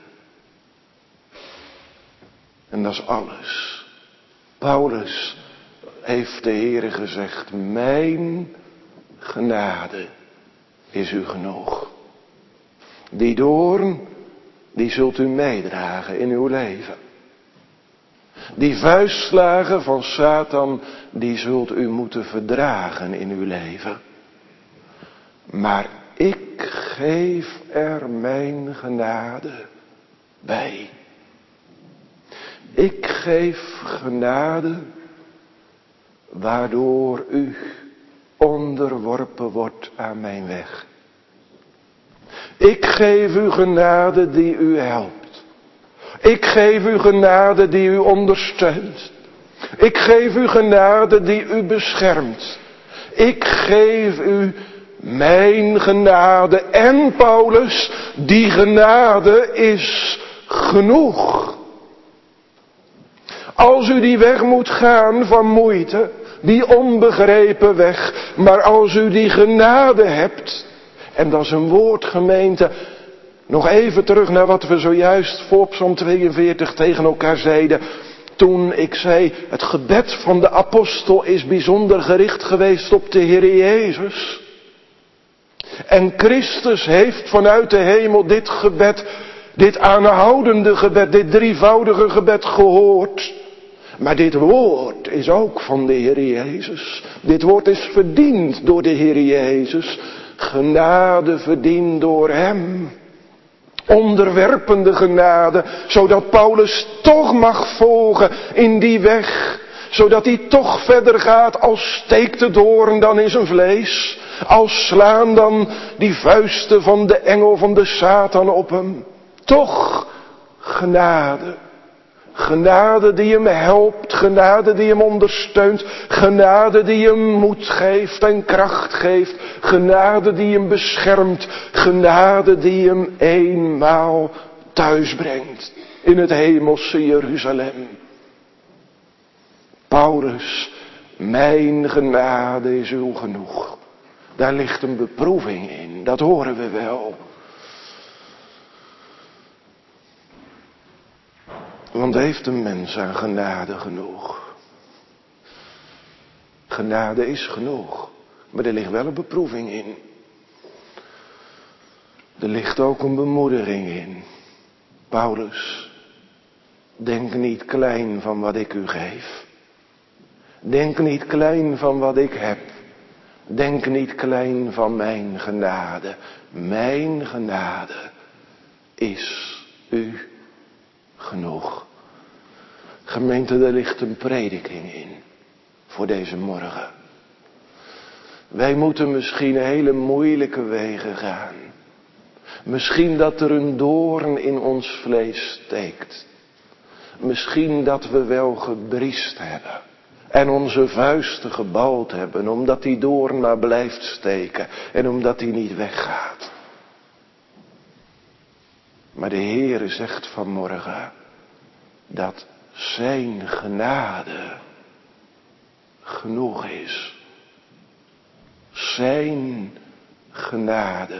En dat is alles. Paulus heeft de Heere gezegd: mijn genade is u genoeg. Die doorn, die zult u meedragen in uw leven. Die vuistslagen van Satan, die zult u moeten verdragen in uw leven. Maar ik geef er mijn genade bij. Ik geef genade waardoor u onderworpen wordt aan mijn weg. Ik geef u genade die u helpt. Ik geef u genade die u ondersteunt. Ik geef u genade die u beschermt. Ik geef u mijn genade. En Paulus, die genade is genoeg. Als u die weg moet gaan van moeite, die onbegrepen weg, maar als u die genade hebt, en dat is een woord, gemeente, nog even terug naar wat we zojuist voor Psalm 42 tegen elkaar zeiden. Toen ik zei, het gebed van de apostel is bijzonder gericht geweest op de Heer Jezus. En Christus heeft vanuit de hemel dit gebed, dit aanhoudende gebed, dit drievoudige gebed gehoord. Maar dit woord is ook van de Heer Jezus. Dit woord is verdiend door de Heer Jezus. Genade verdiend door hem. Onderwerpende genade, zodat Paulus toch mag volgen in die weg. Zodat hij toch verder gaat, als steekt de doorn dan in zijn vlees. Als slaan dan die vuisten van de engel van de Satan op hem. Toch genade. Genade die hem helpt, genade die hem ondersteunt, genade die hem moed geeft en kracht geeft, genade die hem beschermt, genade die hem eenmaal thuis brengt in het hemelse Jeruzalem. Paulus, mijn genade is u genoeg. Daar ligt een beproeving in, dat horen we wel. Want heeft een mens aan genade genoeg? Genade is genoeg, maar er ligt wel een beproeving in. Er ligt ook een bemoediging in. Paulus, denk niet klein van wat ik u geef. Denk niet klein van wat ik heb. Denk niet klein van mijn genade. Mijn genade is u genoeg. Gemeente, er ligt een prediking in voor deze morgen. Wij moeten misschien hele moeilijke wegen gaan. Misschien dat er een doorn in ons vlees steekt. Misschien dat we wel gebriest hebben. en onze vuisten gebald hebben, omdat die doorn maar blijft steken en omdat die niet weggaat. Maar de Heere zegt vanmorgen dat zijn genade genoeg is. Zijn genade.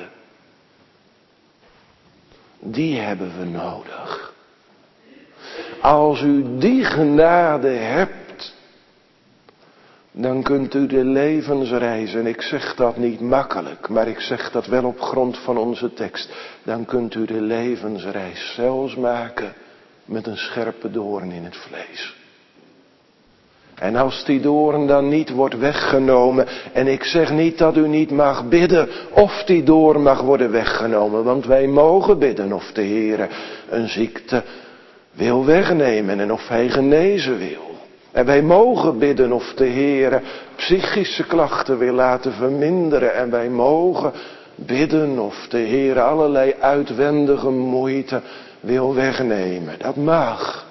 Die hebben we nodig. Als u die genade hebt, dan kunt u de levensreis, en ik zeg dat niet makkelijk, maar ik zeg dat wel op grond van onze tekst, dan kunt u de levensreis zelfs maken met een scherpe doorn in het vlees. En als die doorn dan niet wordt weggenomen, en ik zeg niet dat u niet mag bidden of die doorn mag worden weggenomen, want wij mogen bidden of de Heere een ziekte wil wegnemen en of hij genezen wil. En wij mogen bidden of de Heere psychische klachten wil laten verminderen. En wij mogen bidden of de Heere allerlei uitwendige moeite wil wegnemen. Dat mag.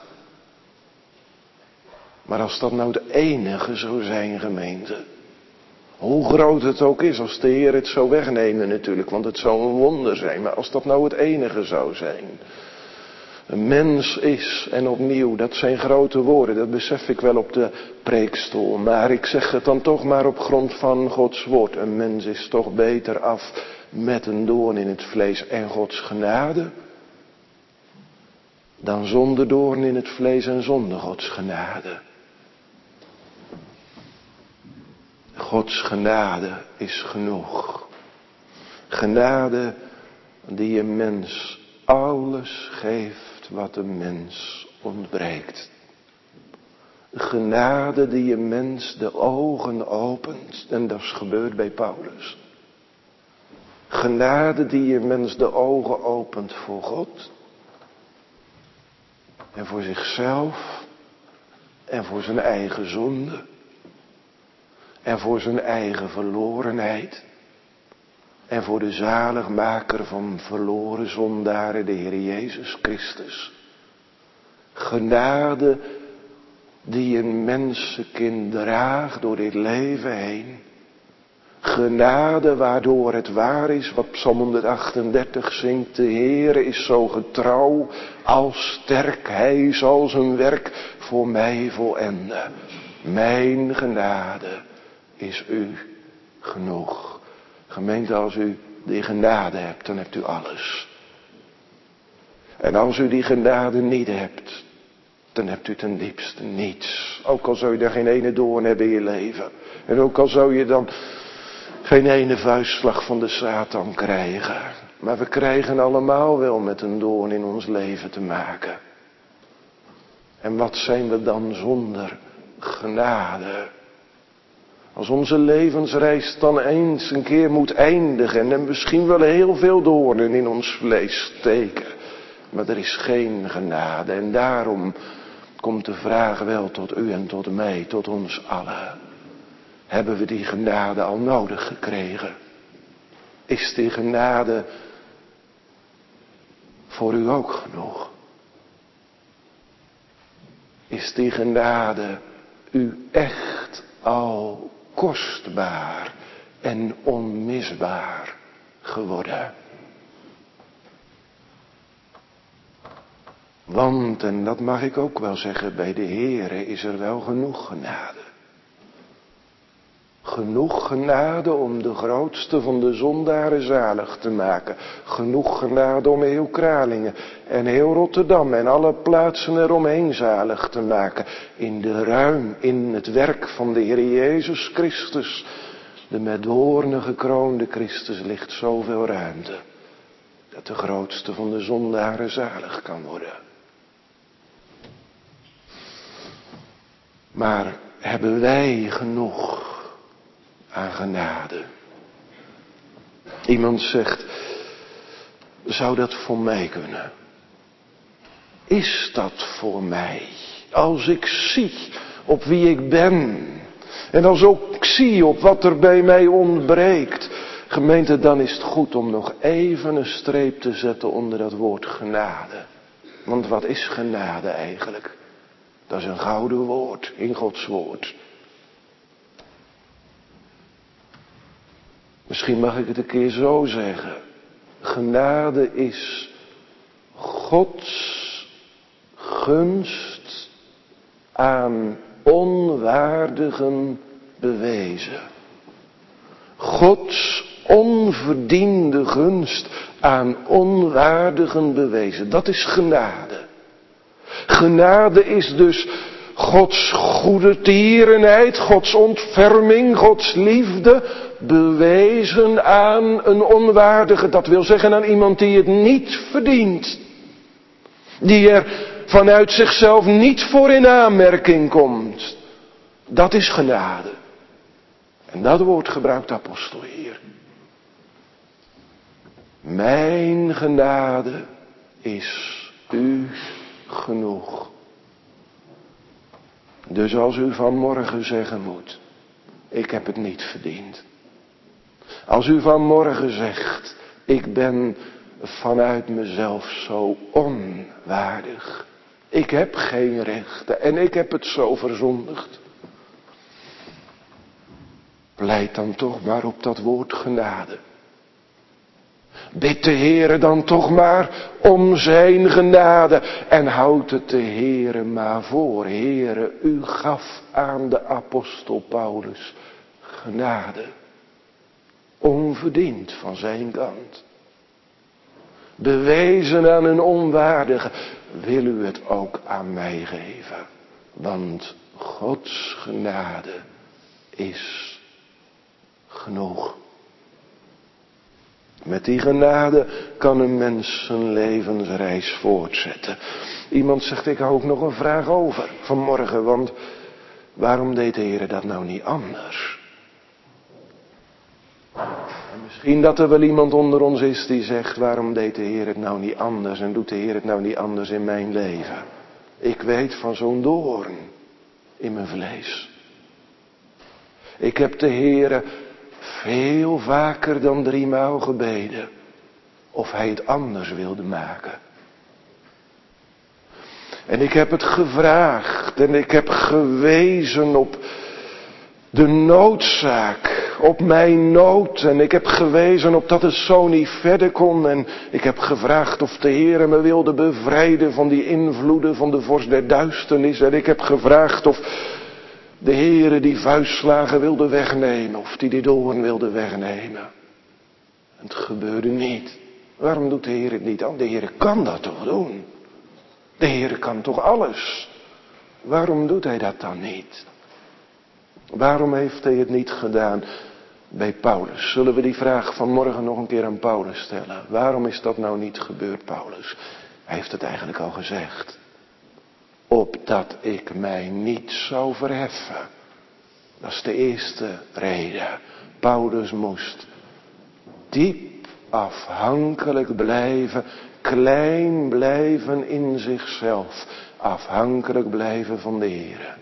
Maar als dat nou het enige zou zijn, gemeente. Hoe groot het ook is, als de Heer het zou wegnemen natuurlijk. Want het zou een wonder zijn. Maar als dat nou het enige zou zijn. Een mens is, en opnieuw, dat zijn grote woorden, dat besef ik wel op de preekstoel. Maar ik zeg het dan toch maar op grond van Gods woord. Een mens is toch beter af met een doorn in het vlees en Gods genade, dan zonder doorn in het vlees en zonder Gods genade. Gods genade is genoeg. Genade die een mens alles geeft wat een mens ontbreekt. Genade die een mens de ogen opent. En dat is gebeurd bij Paulus. Genade die een mens de ogen opent voor God. En voor zichzelf. En voor zijn eigen zonde. En voor zijn eigen verlorenheid. En voor de zaligmaker van verloren zondaren, de Heer Jezus Christus. Genade die een mensenkind draagt door dit leven heen. Genade waardoor het waar is wat Psalm 138 zingt. De Heere is zo getrouw als sterk. Hij zal zijn werk voor mij volenden. Mijn genade is u genoeg. Gemeente, als u die genade hebt, dan hebt u alles. En als u die genade niet hebt, dan hebt u ten diepste niets. Ook al zou je er geen ene doorn hebben in je leven. En ook al zou je dan geen ene vuistslag van de Satan krijgen. Maar we krijgen allemaal wel met een doorn in ons leven te maken. En wat zijn we dan zonder genade? Als onze levensreis dan eens een keer moet eindigen en misschien wel heel veel doornen in ons vlees steken. Maar er is geen genade en daarom komt de vraag wel tot u en tot mij, tot ons allen. Hebben we die genade al nodig gekregen? Is die genade voor u ook genoeg? Is die genade u echt al kostbaar en onmisbaar geworden? Want, en dat mag ik ook wel zeggen, bij de Heere is er wel genoeg genade. Genoeg genade om de grootste van de zondaren zalig te maken. Genoeg genade om heel Kralingen en heel Rotterdam en alle plaatsen eromheen zalig te maken. In het werk van de Heer Jezus Christus, de met doornen gekroonde Christus, ligt zoveel ruimte. Dat de grootste van de zondaren zalig kan worden. Maar hebben wij genoeg aan genade? Iemand zegt, zou dat voor mij kunnen? Is dat voor mij? Als ik zie op wie ik ben en als ook ik zie op wat er bij mij ontbreekt, gemeente, dan is het goed om nog even een streep te zetten onder dat woord genade. Want wat is genade eigenlijk? Dat is een gouden woord in Gods woord. Misschien mag ik het een keer zo zeggen. Genade is Gods gunst aan onwaardigen bewezen. Gods onverdiende gunst aan onwaardigen bewezen. Dat is genade. Genade is dus Gods goede tierenheid, Gods ontferming, Gods liefde, bewezen aan een onwaardige. Dat wil zeggen aan iemand die het niet verdient. Die er vanuit zichzelf niet voor in aanmerking komt. Dat is genade. En dat woord gebruikt de apostel hier. Mijn genade is u genoeg. Dus als u vanmorgen zeggen moet, ik heb het niet verdiend. Als u vanmorgen zegt, ik ben vanuit mezelf zo onwaardig. Ik heb geen rechten en ik heb het zo verzondigd. Pleit dan toch maar op dat woord genade. Bid de Heere dan toch maar om zijn genade. En houd het de Heere maar voor. Heere, u gaf aan de apostel Paulus genade. Onverdiend van zijn kant. Bewezen aan een onwaardige. Wil u het ook aan mij geven? Want Gods genade is genoeg. Met die genade kan een mens zijn levensreis voortzetten. Iemand zegt, ik hou ook nog een vraag over vanmorgen, want waarom deed de Heer dat nou niet anders? En misschien dat er wel iemand onder ons is die zegt, waarom deed de Heer het nou niet anders en doet de Heer het nou niet anders in mijn leven? Ik weet van zo'n doorn in mijn vlees. Ik heb de Heere veel vaker dan 3 maal gebeden of hij het anders wilde maken. En ik heb het gevraagd en ik heb gewezen op de noodzaak, op mijn nood. En ik heb gewezen op dat het zo niet verder kon. En ik heb gevraagd of de Heere me wilde bevrijden van die invloeden van de vorst der duisternis. En ik heb gevraagd of de Heere die vuistslagen wilde wegnemen, of die doorn wilde wegnemen. Het gebeurde niet. Waarom doet de Heer het niet aan? De Heer kan dat toch doen? De Heer kan toch alles? Waarom doet hij dat dan niet? Waarom heeft hij het niet gedaan bij Paulus? Zullen we die vraag vanmorgen nog een keer aan Paulus stellen? Waarom is dat nou niet gebeurd, Paulus? Hij heeft het eigenlijk al gezegd. Opdat ik mij niet zou verheffen. Dat is de eerste reden. Paulus moest diep afhankelijk blijven, klein blijven in zichzelf, afhankelijk blijven van de Heer.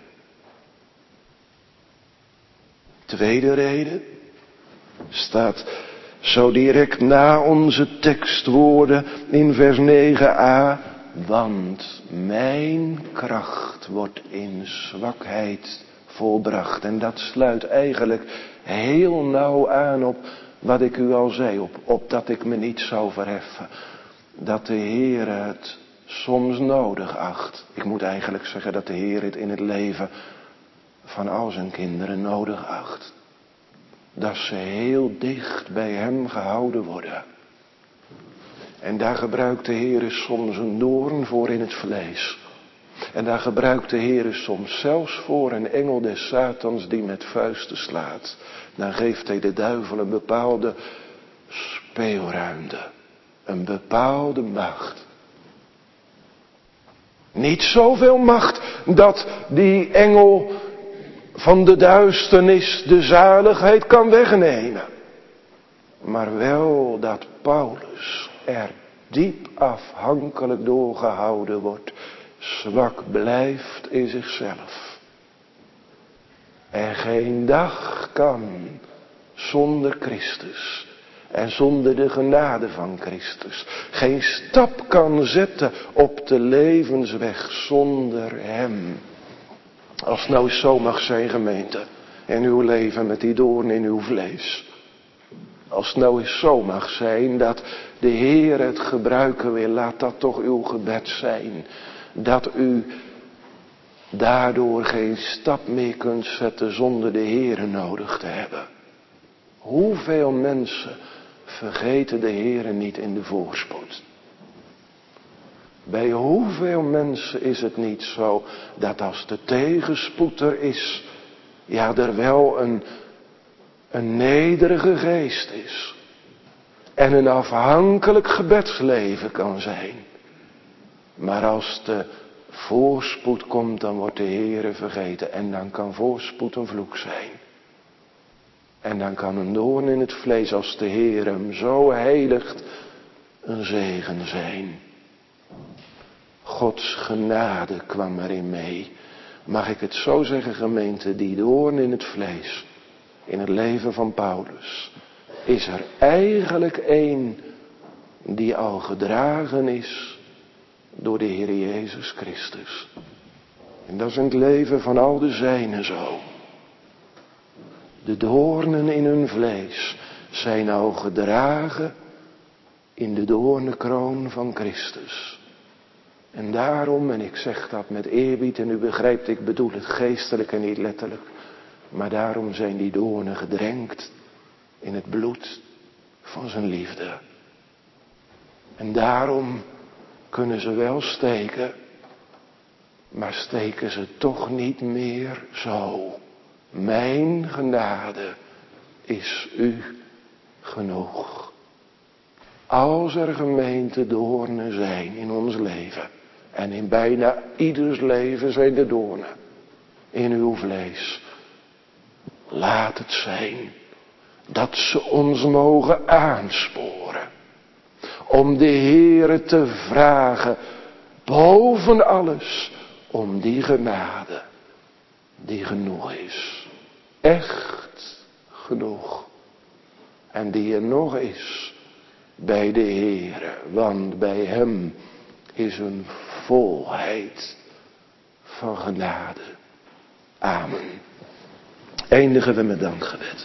Tweede reden staat zo direct na onze tekstwoorden in vers 9a. Want mijn kracht wordt in zwakheid volbracht. En dat sluit eigenlijk heel nauw aan op wat ik u al zei. Op dat ik me niet zou verheffen. Dat de Heer het soms nodig acht. Ik moet eigenlijk zeggen dat de Heer het in het leven van al zijn kinderen nodig acht. Dat ze heel dicht bij hem gehouden worden. En daar gebruikt de Heer soms een doorn voor in het vlees. En daar gebruikt de Heer soms zelfs voor een engel des Satans die met vuisten slaat. Dan geeft hij de duivel een bepaalde speelruimte. Een bepaalde macht. Niet zoveel macht dat die engel van de duisternis de zaligheid kan wegnemen. Maar wel dat Paulus er diep afhankelijk door gehouden wordt. Zwak blijft in zichzelf. En geen dag kan zonder Christus. En zonder de genade van Christus. Geen stap kan zetten op de levensweg zonder hem. Als het nou zo mag zijn, gemeente. En uw leven met die doorn in uw vlees. Als het nou eens zo mag zijn dat de Heer het gebruiken wil, laat dat toch uw gebed zijn. Dat u daardoor geen stap meer kunt zetten zonder de Heer nodig te hebben. Hoeveel mensen vergeten de Heer niet in de voorspoed? Bij hoeveel mensen is het niet zo dat als de tegenspoed er is, ja, er wel een nederige geest is. En een afhankelijk gebedsleven kan zijn. Maar als de voorspoed komt, dan wordt de Heere vergeten. En dan kan voorspoed een vloek zijn. En dan kan een doorn in het vlees, als de Heer hem zo heiligt, een zegen zijn. Gods genade kwam erin mee. Mag ik het zo zeggen, gemeente, die doorn in het vlees, in het leven van Paulus, is er eigenlijk één die al gedragen is door de Heer Jezus Christus. En dat is in het leven van al de zijnen zo. De doornen in hun vlees zijn al gedragen in de doornenkroon van Christus. En daarom, en ik zeg dat met eerbied, en u begrijpt, ik bedoel het geestelijk en niet letterlijk, maar daarom zijn die doornen gedrenkt in het bloed van zijn liefde. En daarom kunnen ze wel steken, maar steken ze toch niet meer zo. Mijn genade is u genoeg. Als er gemeente doornen zijn in ons leven, en in bijna ieders leven zijn de doornen in uw vlees, laat het zijn dat ze ons mogen aansporen om de Heere te vragen, boven alles, om die genade die genoeg is. Echt genoeg. En die er nog is bij de Heere, want bij hem is een volheid van genade. Amen. Eindigen we met dankgebed.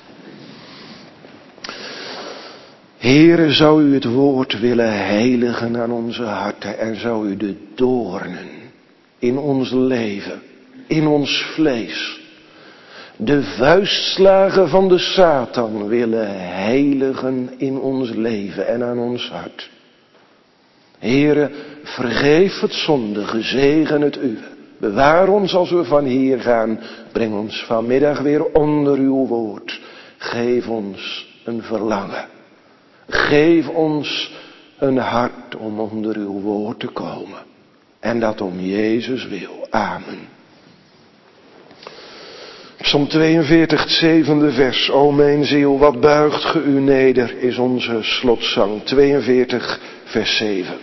Heere, zou u het woord willen heiligen aan onze harten en zou u de doornen in ons leven, in ons vlees, de vuistslagen van de Satan willen heiligen in ons leven en aan ons hart. Heere, vergeef het zondige, zegen het uwe. Bewaar ons als we van hier gaan. Breng ons vanmiddag weer onder uw woord. Geef ons een verlangen. Geef ons een hart om onder uw woord te komen. En dat om Jezus wil. Amen. Psalm 42, het 7e vers. O mijn ziel, wat buigt ge u neder, is onze slotzang. 42, vers 7.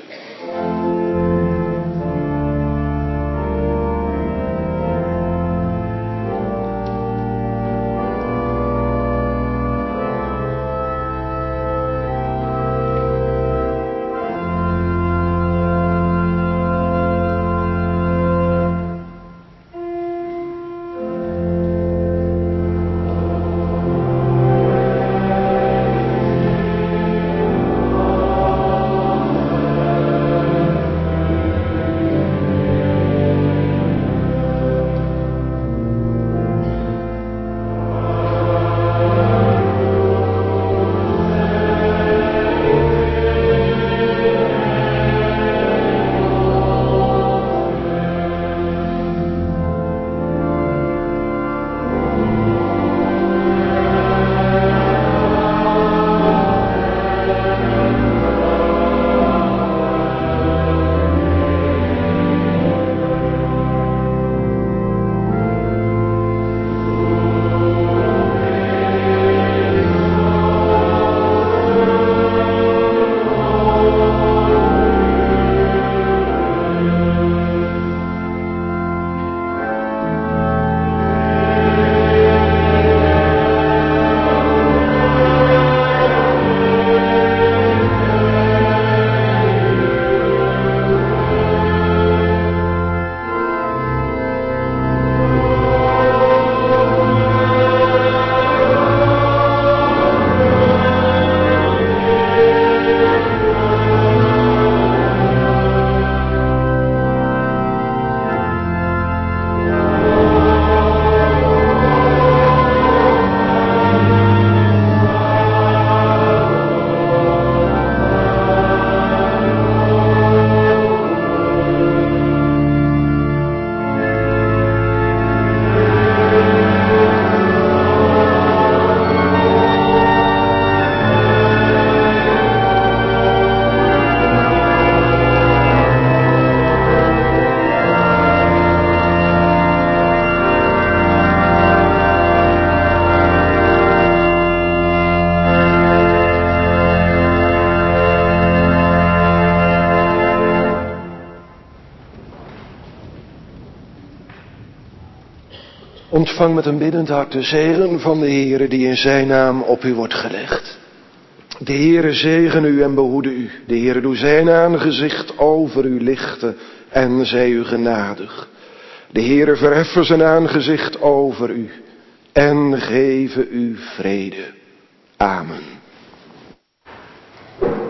Ontvang met een biddend hart de zegen van de Heere die in zijn naam op u wordt gelegd. De Heere zegene u en behoede u. De Heere doe zijn aangezicht over u lichten en zij u genadig. De Heere verheffen zijn aangezicht over u en geven u vrede. Amen.